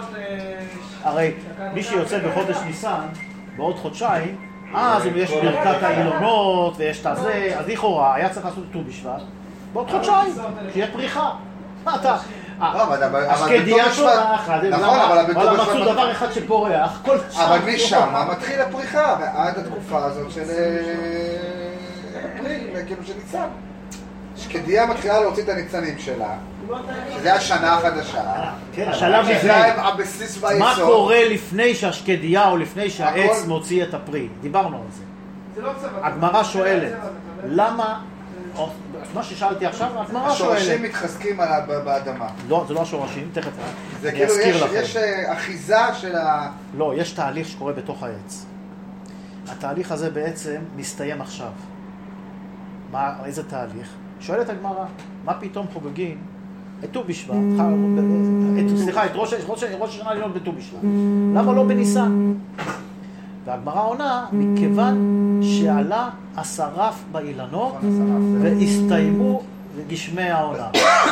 הרי מי שיוצא בחודש ניסן, בעוד חודשיים, אז יש ברכת האילונות ויש את הזה, אז לכאורה היה צריך לעשות ט"ו בשבט, בעוד חודשיים, שיהיה פריחה. מה אתה? השקדיה פורח, אבל מצאו דבר אחד שפורח, כל שם. אבל משם מתחיל הפריחה, ועד התקופה הזאת של אפריל, כאילו של ניסן. שקדיה מתחילה להוציא את הניצנים שלה, שזה השנה החדשה. השלב לפני. שזה הבסיס והיסוד. מה קורה לפני שהשקדיה או לפני שהעץ מוציא את הפרי? דיברנו על זה. הגמרא שואלת, למה, מה ששאלתי עכשיו, הגמרא שואלת. השורשים מתחזקים באדמה. לא, זה לא השורשים, תכף זה אני כאילו אזכיר לכם. יש אחיזה של ה... לא, יש תהליך שקורה בתוך העץ. התהליך הזה בעצם מסתיים עכשיו. איזה תהליך? שואלת הגמרא, מה פתאום חוגגים את ט"ו בשבט, סליחה, את ראש השנה לאילנות בט"ו בשבט? למה לא בניסן? והגמרא עונה, מכיוון שעלה השרף באילנות והסתיימו גשמי העונה.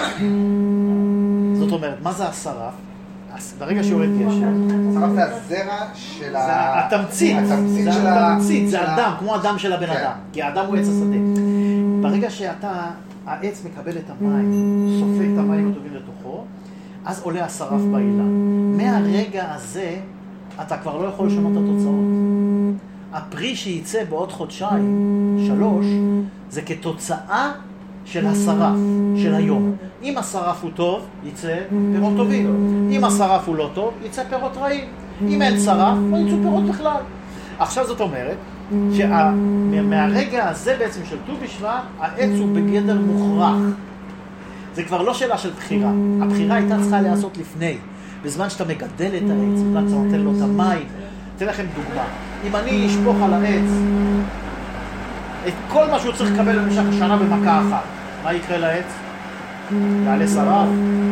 זאת אומרת, מה זה השרף? ברגע שיורד גשם. השרף זה הזרע של זה התמצית, זה הדם, כמו הדם של הבן אדם, כי האדם הוא עץ השדה. ברגע העץ מקבל את המים, סופק את המים הטובים לתוכו, אז עולה השרף באילן. מהרגע הזה אתה כבר לא יכול לשנות את התוצאות. הפרי שייצא בעוד חודשיים, 3, זה כתוצאה של השרף, של היום. אם השרף הוא טוב, יצא פירות טובים. אם השרף הוא לא טוב, יצא פירות רעים. אם אין שרף, לא יצאו פירות בכלל. עכשיו זאת אומרת, שמהרגע הזה בעצם של ט"ו בשבט, העץ הוא בגדר מוכרח. זה כבר לא שאלה של בחירה. הבחירה הייתה צריכה להיעשות לפני. בזמן שאתה מגדל את העץ, בזמן שאתה נותן לו את המים. אתן לכם דוגמה. אם אני אשפוך על העץ את כל מה שהוא צריך לקבל במשך השנה במכה אחת, מה יקרה לעץ? יעלה שרף?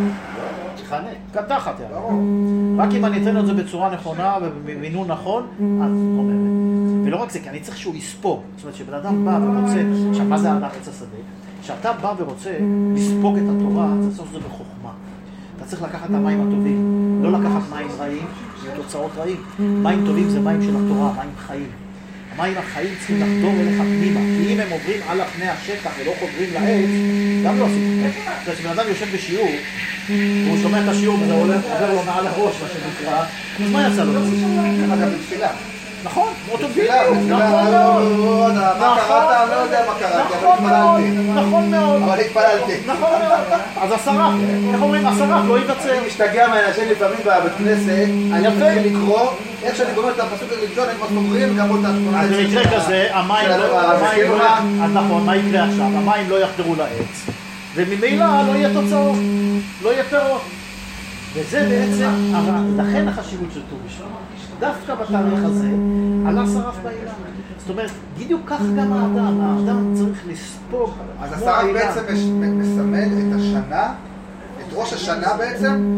קטחת יעלה. רק אם אני אתן את זה בצורה נכונה ובמינון נכון, אז זאת אומרת. ולא רק זה, כי אני צריך שהוא יספוג. זאת אומרת, שבן אדם בא ורוצה, עכשיו מה זה האדם עץ השדה? כשאתה בא ורוצה לספוג את התורה, אתה צריך לעשות את זה בחוכמה. אתה צריך לקחת את המים הטובים, לא לקחת מים רעים, תוצאות רעים. מים טובים זה מים של התורה, מים חיים. המים החיים צריכים לחדור אליך פנימה, כי אם הם עוברים על פני השטח ולא חודרים לעץ, גם לא עושים. זאת אומרת, שבן אדם יושב בשיעור, והוא שומע את השיעור וזה עובר לו מעל הראש, מה שנקרא, אז מה יצא לו? ככה גם בתפילה. נכון, אותו בדיוק, נכון מאוד. מה קראת? לא יודע מה קראתי, אבל התפללתי. נכון מאוד. אבל התפללתי. נכון מאוד. אז השרף, איך אומרים? השרף לא ייווצר. אני משתגע מהאנשים לפעמים בבית כנסת, אני מתחיל לקרוא, איך שאני גומר את הפסוק הראשון, הם כבר סוגרים גם אותה 18. אז במקרה כזה, המים לא... נכון, מה יקרה עכשיו? המים לא יחדרו לעץ, וממילא לא יהיה תוצאות, לא יהיה פירות. וזה בעצם, לכן החשיבות של ט"ו בשבט. דווקא בתאריך הזה, עלה שרף באילן. זאת אומרת, בדיוק כך גם האדם צריך לספוג. אז השרף בעצם מסמל את השנה, את ראש השנה בעצם,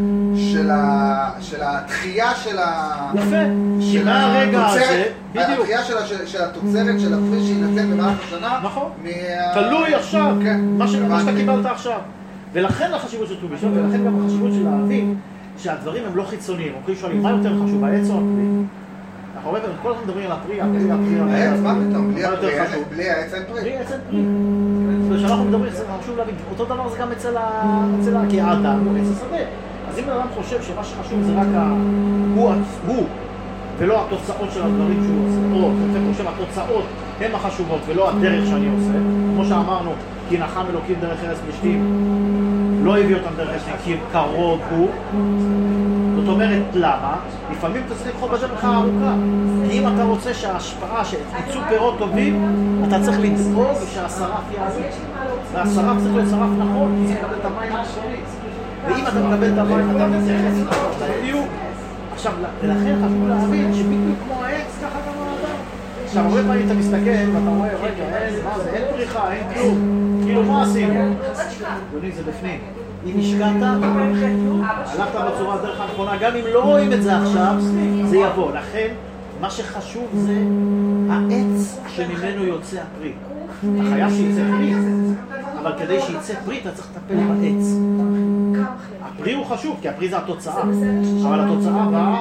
של התחייה של יפה, כי מהרגע הזה, בדיוק. התחייה של התוצרת, של הפרי שיינתן במהלך השנה. נכון, תלוי עכשיו, מה שאתה קיבלת עכשיו. ולכן החשיבות של ט"ו בשבט, ולכן גם החשיבות של להבין שהדברים הם לא חיצוניים. אנחנו שואלים, מה יותר חשוב, העץ או הפרי? אנחנו רואים, כל הזמן מדברים על הפרי, העץ, מה פתאום? בלי העץ אין פרי? בלי העץ אין פרי. וכשאנחנו מדברים, חשוב להבין, אותו דבר זה גם אצל כי האדם הוא עץ השדה. אז אם האדם חושב שמה שחשוב זה רק הוא, ולא התוצאות של הדברים שהוא עושה, או אני חושב התוצאות הן החשובות ולא הדרך שאני עושה, כמו שאמרנו, כי נחם אלוקים דרך ארץ פלישתים, לא הביא אותם דרך ארץ פלישתים, כי קרוב הוא. זאת אומרת, למה? לפעמים אתה צריך לבחור בדרך הארוכה. כי אם אתה רוצה שההשפעה, שיצאו פירות טובים, אתה צריך לדאוג שהשרף יעלה. והשרף צריך להיות שרף נכון, כי צריך לקבל את המים הנכונים. ואם אתה מקבל את המים, אתה מתייחס בדיוק. עכשיו, ולכן חשוב להבין שבדיוק כמו העץ, ככה גם האדם. עכשיו, הרבה פעמים אתה מסתכל ואתה רואה, רגע, אין פריחה, אין כלום. כאילו, מה עשינו? אדוני, זה בפנים. אם השקעת, הלכת בצורה דרך הנכונה, גם אם לא רואים את זה עכשיו, זה יבוא. לכן, מה שחשוב זה העץ שממנו יוצא הפרי. אתה חייב שיצא פרי, אבל כדי שיצא פרי אתה צריך לטפל בעץ. הפרי הוא חשוב, כי הפרי זה התוצאה, אבל התוצאה באה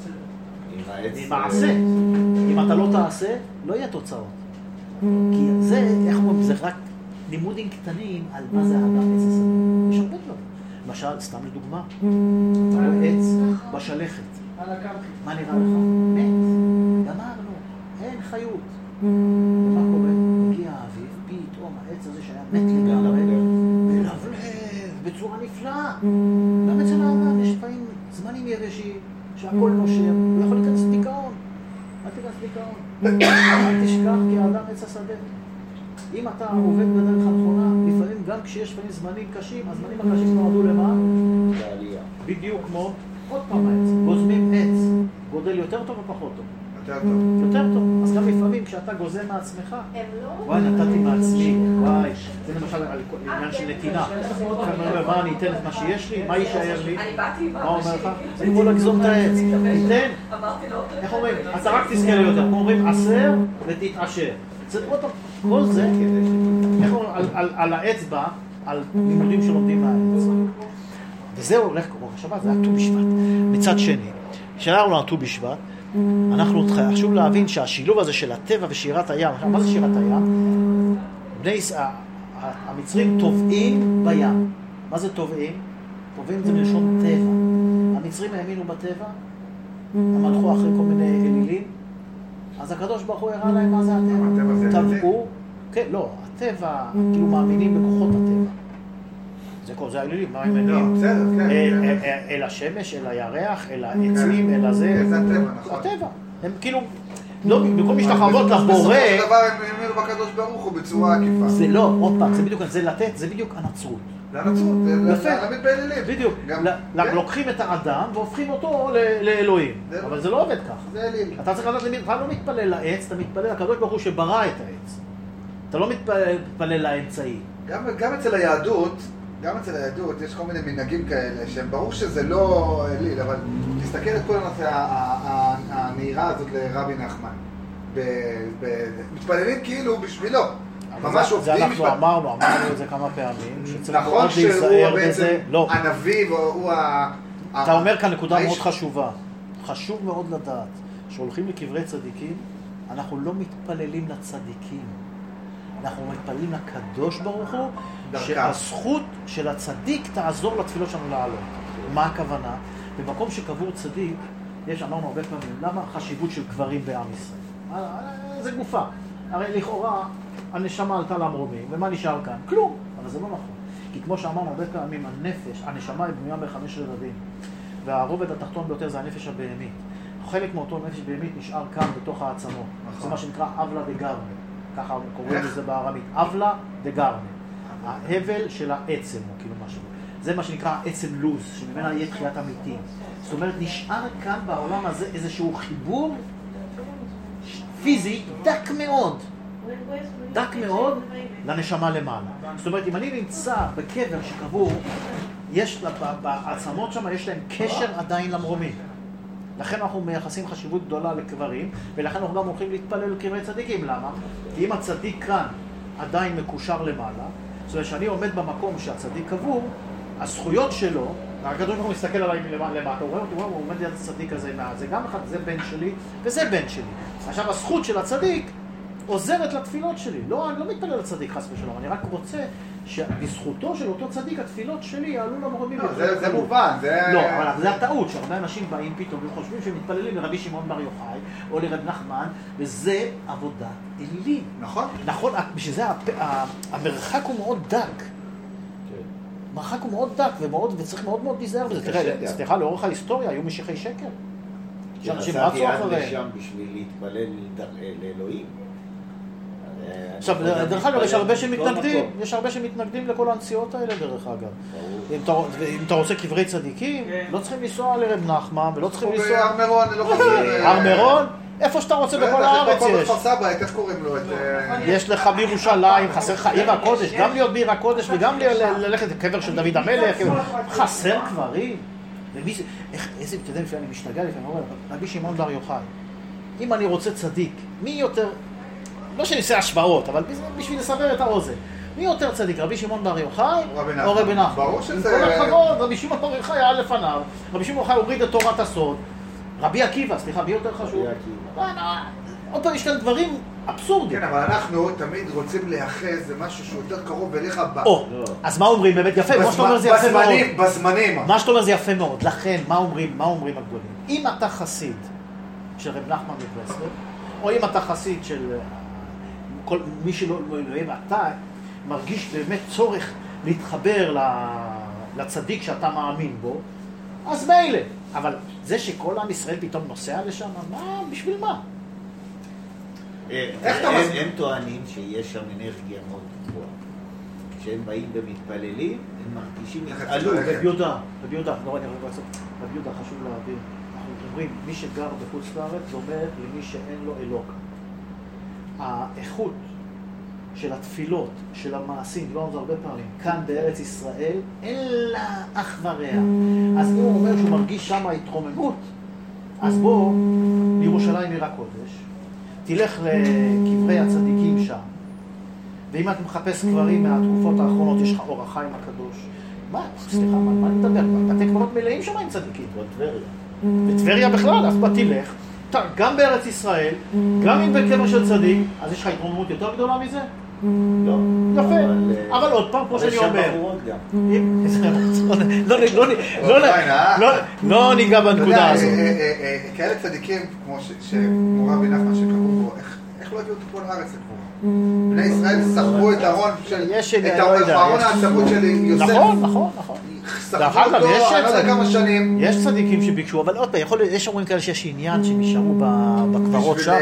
ממעשה. אם אתה לא תעשה, לא יהיה תוצאות. כי זה, איך אומרים, זה רק לימודים קטנים על מה זה האדם עץ השדה. יש הרבה דברים. למשל, סתם לדוגמה, אתה רואה עץ בשלכת. מה נראה לך? מת. גמרנו. אין חיות. ומה קורה? מגיע האביב, פתאום העץ הזה שהיה מת לגמרי, מלבלב בצורה נפלאה. גם אצל האדם יש לפעמים זמנים יבשים, שהכל נושר, הוא יכול להיכנס דיכאון. אל תיכנס דיכאון. אל תשכח כי האדם עץ השדה. אם אתה עובד בדרך הנכונה, לפעמים גם כשיש לפעמים זמנים קשים, הזמנים הקשים נועדו למה? לעלייה. בדיוק כמו עוד פעם העץ. גוזמים עץ, גודל יותר טוב או פחות טוב? יותר טוב. יותר טוב. אז גם לפעמים כשאתה גוזם מעצמך, וואי, נתתי מעצמי, וואי, זה למשל עניין של נתינה. מה, אני אתן את מה שיש לי? מה יישאר לי? מה אומר לך? זה כמו לגזום את העץ. תיתן. איך אומרים? אתה רק תזכה ליותר. כמו אומרים, עשר ותתעשר. כל זה, איך אומרים, על האצבע, על לימודים שלומדים מהעץ. וזה הולך כמו השבת, זה היה ט"ו בשבט. מצד שני, כשאנחנו ט"ו בשבט, אנחנו חשוב להבין שהשילוב הזה של הטבע ושירת הים, מה זה שירת הים? המצרים טובעים בים. מה זה טובעים? טובעים זה מלשון טבע. המצרים האמינו בטבע, הם הלכו אחרי כל מיני אלילים, אז הקדוש ברוך הוא הראה להם מה זה הטבע. טבעו, כן, לא, הטבע, כאילו מאמינים בכוחות הטבע. זה האלילים, מה הם מאמינים? אל השמש, אל הירח, אל העצים, אל הזה. זה הטבע, נכון. הטבע. הם כאילו, במקום משתחוות לבורא... בסופו של דבר הם האמינו בקדוש ברוך הוא בצורה עקיפה. זה לא, עוד פעם, זה בדיוק, זה לתת, זה בדיוק הנצרות. זה הנצרות, זה להאמין באלילים. בדיוק, לוקחים את האדם והופכים אותו לאלוהים. אבל זה לא עובד כך. זה אליל. אתה צריך לדעת, אתה לא מתפלל לעץ, אתה מתפלל לקדוש ברוך הוא שברא את העץ. אתה לא מתפלל לאמצעי. גם אצל היהדות, יש כל מיני מנהגים כאלה, שהם ברור שזה לא אליל, אבל תסתכל את כל הנושא, הנהירה הזאת לרבי נחמן. מתפללים כאילו בשבילו. ממש עובדים. זה אנחנו אמרנו את זה כמה פעמים, שצריך נכון מאוד להיזהר בזה. שהוא בעצם הנביא, הוא אתה אומר כאן נקודה מאוד חשובה. חשוב מאוד לדעת, שהולכים לקברי צדיקים, אנחנו לא מתפללים לצדיקים. אנחנו מתפללים לקדוש ברוך הוא, שהזכות של הצדיק תעזור לתפילות שלנו לעלות. מה הכוונה? במקום שקבור צדיק, אמרנו הרבה פעמים, למה החשיבות של קברים בעם ישראל? זה גופה. הרי לכאורה, הנשמה עלתה למרומים, ומה נשאר כאן? כלום. אבל זה לא נכון. כי כמו שאמרנו הרבה פעמים, הנשמה היא בנויה ב5 רבדים. והרובד התחתון ביותר זה הנפש הבהמית. חלק מאותו נפש בהמית נשאר כאן בתוך העצמות. זה מה שנקרא אבלה דגרמה. ככה קוראים לזה בארמית. אבלה דגרמה. ההבל של העצם, או כאילו משהו. זה מה שנקרא עצם לוז, שממנה יהיה תחיית המתים. זאת אומרת, נשאר כאן בעולם הזה איזשהו חיבור פיזי דק מאוד לנשמה למעלה. זאת אומרת, אם אני נמצא בקבר שקבור, יש בעצמות שם, יש להם קשר עדיין למרומים. לכן אנחנו מייחסים חשיבות גדולה לקברים, ולכן אנחנו גם הולכים להתפלל לקברי צדיקים. למה? כי אם הצדיק כאן עדיין מקושר למעלה, זאת אומרת שאני עומד במקום שהצדיק קבור, הזכויות שלו, הקדוש ברוך הוא מסתכל עליי למטה, הוא רואה אותי, הוא עומד ליד הצדיק הזה, זה גם אחד, זה בן שלי וזה בן שלי. עכשיו הזכות של הצדיק עוזרת לתפילות שלי. לא, אני לא מתפלל לצדיק חס ושלום, אני רק רוצה שבזכותו של אותו צדיק התפילות שלי יעלו למרומים. זה מובן, זה... לא, אבל זה הטעות, שהרבה אנשים באים פתאום וחושבים שהם מתפללים לרבי שמעון בר יוחאי או לרב נחמן, וזה עבודת אלילים. נכון. נכון, בשביל זה המרחק הוא מאוד דק. המרחק הוא מאוד דק וצריך מאוד מאוד להיזהר בזה. תראה, סליחה, לאורך ההיסטוריה היו משיחי שקר. שאנשים רצו אחרי... יצאתי עד לשם בשביל להתפלל לאלוהים. עכשיו, דרך אגב, יש הרבה שמתנגדים לכל הנסיעות האלה, דרך אגב. אם אתה רוצה קברי צדיקים, לא צריכים לנסוע לרב נחמן, ולא צריכים לנסוע... הר מירון, לא חסר... הר מירון? איפה שאתה רוצה בכל הארץ יש. איך קוראים לו? יש לך בירושלים, חסר לך עיר הקודש, גם להיות בעיר הקודש וגם ללכת לקבר של דוד המלך, חסר קברים. איזה, אתה יודע, אני משתגע לפעמים, רבי שמעון בר יוחאי, אם אני רוצה צדיק, מי יותר... לא שניסה השוואות, אבל בשביל לסבר את האוזן. מי יותר צדיק, רבי שמעון בר יוחאי או רבי נחמן? ברור שזה... עם כל הכבוד, רבי שמעון בר יוחאי היה לפניו, רבי שמעון בר יוחאי הוריד את תורת הסוד, רבי עקיבא, סליחה, מי יותר חשוב? עוד פעם, יש כאן דברים אבסורדים. כן, אבל אנחנו תמיד רוצים להיאחז למשהו שהוא יותר קרוב אליך אז מה אומרים? באמת יפה, מה שאתה אומר זה יפה מאוד. בזמנים. מה שאתה אומר זה יפה מאוד. לכן, מה אומרים הגדולים? אם אתה חסיד של רב נחמן מברסלב, או אם אתה חסיד של מי שלא אלוהים, אתה מרגיש באמת צורך להתחבר לצדיק שאתה מאמין בו, אז מילא. אבל זה שכל עם ישראל פתאום נוסע לשם, מה? בשביל מה? הם טוענים שיש שם אנרגיה מאוד גבוהה. כשהם באים ומתפללים, הם מרגישים התעלות. רבי יהודה, לא, אני רוצה לעשות, רבי יהודה חשוב להבין. אנחנו אומרים, מי שגר בחוץ לארץ, זה אומר למי שאין לו אלוק. האיכות של התפילות, של המעשים, לא זה הרבה פעמים, כאן בארץ ישראל, אין לה אח ורע. אז אם הוא אומר שהוא מרגיש שם התרוממות, אז בוא, לירושלים עיר הקודש, תלך לקברי הצדיקים שם, ואם אתה מחפש קברים מהתקופות האחרונות, יש לך אור החיים הקדוש. מה? סליחה, מה אני מדבר? בתי קברות מלאים שם עם צדיקים. בטבריה בכלל, אז תלך. גם בארץ ישראל, גם אם בקבר של צדיק, אז יש לך התרוממות יותר גדולה מזה? לא. יפה. אבל עוד פעם, כמו שאני אומר. לא ניגע בנקודה הזאת. כאלה צדיקים, כמו רבי נחמן שקראו בו, איך לא הביאו אותו פה לארץ לקבור? בני ישראל סחבו את הארון העצמות של יוסף. נכון. סחבו אותו, אני לא יודע כמה שנים. יש צדיקים שביקשו, אבל עוד פעם, יש אומרים כאלה שיש עניין שהם נשארו בקברות שם.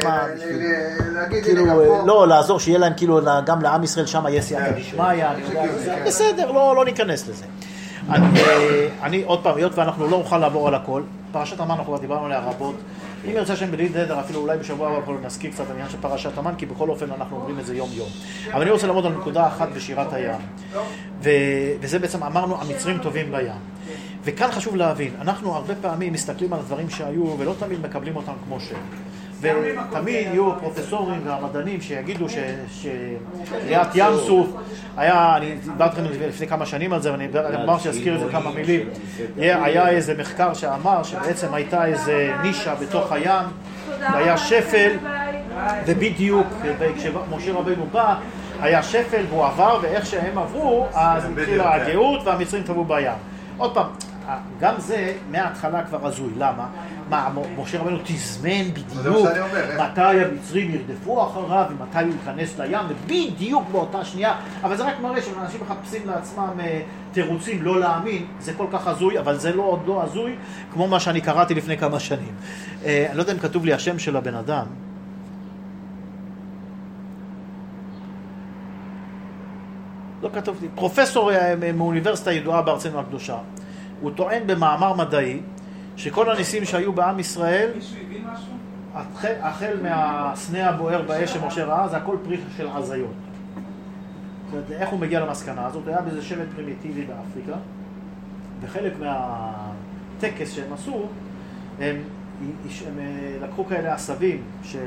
לא, לעזור, שיהיה להם כאילו, גם לעם ישראל שם יש סייעתא דשמיא. בסדר, לא ניכנס לזה. אני עוד פעם, היות ואנחנו לא נוכל לעבור על הכל, פרשת המן אנחנו כבר דיברנו עליה רבות. אם ירצה שם בלי נדר, אפילו אולי בשבוע הבא אנחנו נזכיר קצת עניין של פרשת המן, כי בכל אופן אנחנו אומרים את זה יום יום. אבל אני רוצה לעמוד על נקודה אחת בשירת הים. וזה בעצם אמרנו, המצרים טובים בים. וכאן חשוב להבין, אנחנו הרבה פעמים מסתכלים על הדברים שהיו, ולא תמיד מקבלים אותם כמו שהם. ותמיד יהיו פרופסורים והמדענים שיגידו שריאת ים סוף היה, אני דיברתי לכם לפני כמה שנים על זה, ואני אמר שיזכיר את זה כמה מילים, היה איזה מחקר שאמר שבעצם הייתה איזה נישה בתוך הים, והיה שפל, ובדיוק כשמשה רבנו בא, היה שפל והוא עבר, ואיך שהם עברו, אז התחילה הגאות והמצרים טבעו בים. עוד פעם, גם זה מההתחלה כבר הזוי, למה? מה, משה רבנו תזמן בדיוק מתי המצרים ירדפו אחריו ומתי הוא ייכנס לים, ובדיוק באותה שנייה, אבל זה רק מראה שאנשים מחפשים לעצמם תירוצים לא להאמין, זה כל כך הזוי, אבל זה לא עוד לא הזוי, כמו מה שאני קראתי לפני כמה שנים. אני לא יודע אם כתוב לי השם של הבן אדם, לא כתוב לי. פרופסור מאוניברסיטה ידועה בארצנו הקדושה. הוא טוען במאמר מדעי שכל הניסים שהיו בעם ישראל, מישהו הבין משהו? החל מהסנה הבוער באש שמשה ראה, זה הכל פרי של הזיות. זאת אומרת, איך הוא מגיע למסקנה הזאת? היה באיזה שבט פרימיטיבי באפריקה, וחלק מהטקס שהם עשו, הם לקחו כאלה עשבים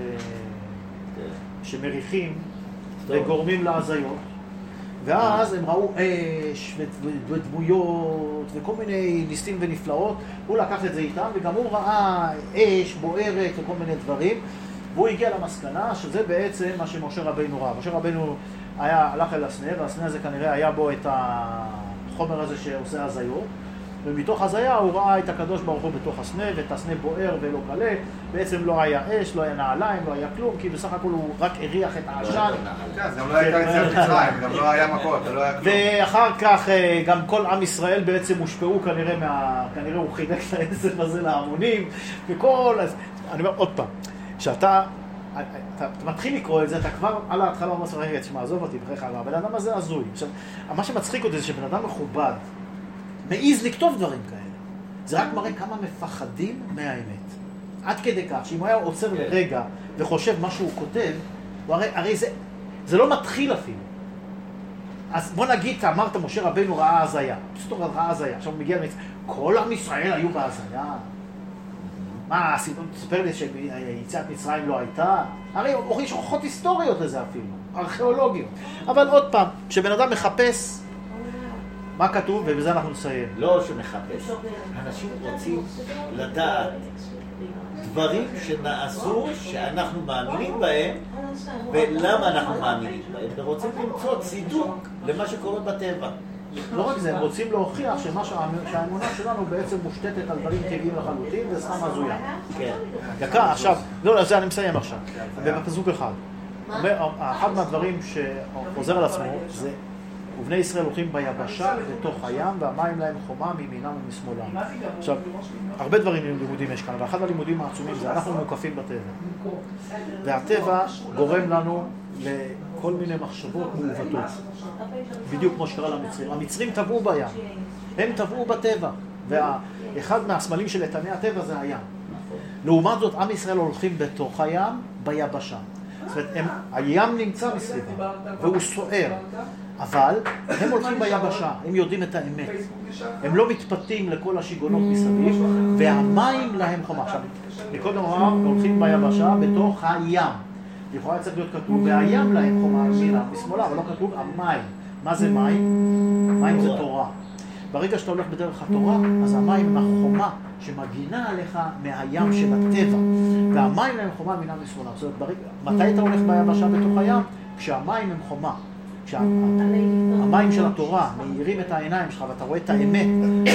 שמריחים וגורמים להזיות, ואז הם ראו אש ודמויות וכל מיני ניסים ונפלאות. הוא לקח את זה איתם, וגם הוא ראה אש בוערת וכל מיני דברים, והוא הגיע למסקנה שזה בעצם מה שמשה רבינו ראה. משה רבינו הלך אל הסנה, והסנה הזה כנראה היה בו את החומר הזה שעושה הזיות, ומתוך הזיה הוא ראה את הקדוש ברוך הוא בתוך הסנה, ואת הסנה בוער ולא קלה. בעצם לא היה אש, לא היה נעליים, לא היה כלום, כי בסך הכל הוא רק הריח את העשן. זה גם לא הייתה יציאת מצרים, גם לא היה מכות, לא היה כלום. ואחר כך גם כל עם ישראל בעצם הושפעו כנראה הוא חילק את העצם הזה להמונים, וכל... אני אומר עוד פעם, כשאתה מתחיל לקרוא את זה, אתה כבר על ההתחלה אומר, רגע, תשמע, עזוב אותי, בחיך, הבן אדם הזה הזוי. עכשיו, מה שמצחיק אותי זה שבן אדם מכובד מעיז לכתוב דברים כאלה. זה רק מראה כמה מפחדים מהאמת. עד כדי כך, שאם הוא היה עוצר לרגע וחושב מה שהוא כותב, הרי זה לא מתחיל אפילו. אז בוא נגיד, אמרת, משה רבינו ראה הזיה. פשוט ראה הזיה. עכשיו הוא מגיע למצרים. כל עם ישראל היו בהזיה. מה, תספר לי שיציאת מצרים לא הייתה? הרי יש הוכחות היסטוריות לזה אפילו, ארכיאולוגיות. אבל עוד פעם, כשבן אדם מחפש מה כתוב, ובזה אנחנו נסיים. לא שמחפש. אנשים רוצים לדעת דברים שנעשו, שאנחנו מאמינים בהם, ולמה אנחנו מאמינים בהם. ורוצים למצוא צידוק למה שקורה בטבע. לא רק זה, הם רוצים להוכיח שהאמונה שלנו בעצם מושתתת על דברים טבעיים לחלוטין, זה סתם הזויה. כן. דקה, עכשיו, לא, זה אני מסיים עכשיו. בפסוק אחד. אחד מהדברים שחוזר על עצמו זה ובני ישראל הולכים ביבשה בתוך הים, והמים להם חומה מימינם ומשמאלם. עכשיו, הרבה דברים לימודים יש כאן, אבל אחד הלימודים העצומים זה אנחנו מוקפים בטבע. והטבע גורם לנו לכל מיני מחשבות מעוותות. בדיוק כמו שקרה למצרים. המצרים טבעו בים, הם טבעו בטבע. ואחד מהסמלים של איתני הטבע זה הים. לעומת זאת, עם ישראל הולכים בתוך הים ביבשה. זאת אומרת, הים נמצא מסביבה, והוא סוער. אבל הם הולכים ביבשה, הם יודעים את האמת. הם לא מתפתים לכל השיגונות מסביב, והמים להם חומה. עכשיו, מקודם אמר, הולכים ביבשה בתוך הים. יכולה צריך להיות כתוב, והים להם חומה מילה משמאלה, אבל לא כתוב המים. מה זה מים? מים זה תורה. ברגע שאתה הולך בדרך התורה, אז המים הם החומה שמגינה עליך מהים של הטבע. והמים להם חומה מילה משמאלה. זאת אומרת, מתי אתה הולך ביבשה בתוך הים? כשהמים הם חומה. כשהמים של התורה מאירים את העיניים שלך ואתה רואה את האמת,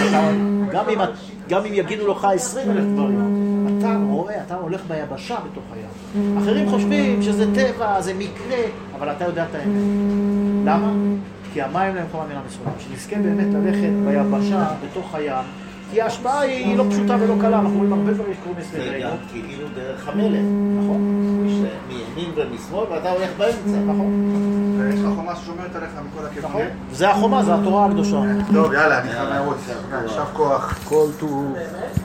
גם אם יגידו לך 20,000 דברים, אתה רואה, אתה הולך ביבשה בתוך הים. אחרים חושבים שזה טבע, זה מקרה, אבל אתה יודע את האמת. למה? כי המים להם חומה מילה משמאלה. שנזכה באמת ללכת ביבשה בתוך הים, כי ההשפעה היא לא פשוטה ולא קלה, אנחנו רואים הרבה דברים שקוראים מסביבנו. זה גם כאילו דרך המלך. נכון. מימין ומשמאל ואתה הולך באמצע. נכון. ויש לך חומה ששומרת עליך מכל הכיוונים. זה החומה, זה התורה הקדושה. טוב, יאללה, אני חייב לרוץ. עכשיו כוח. כל טוב.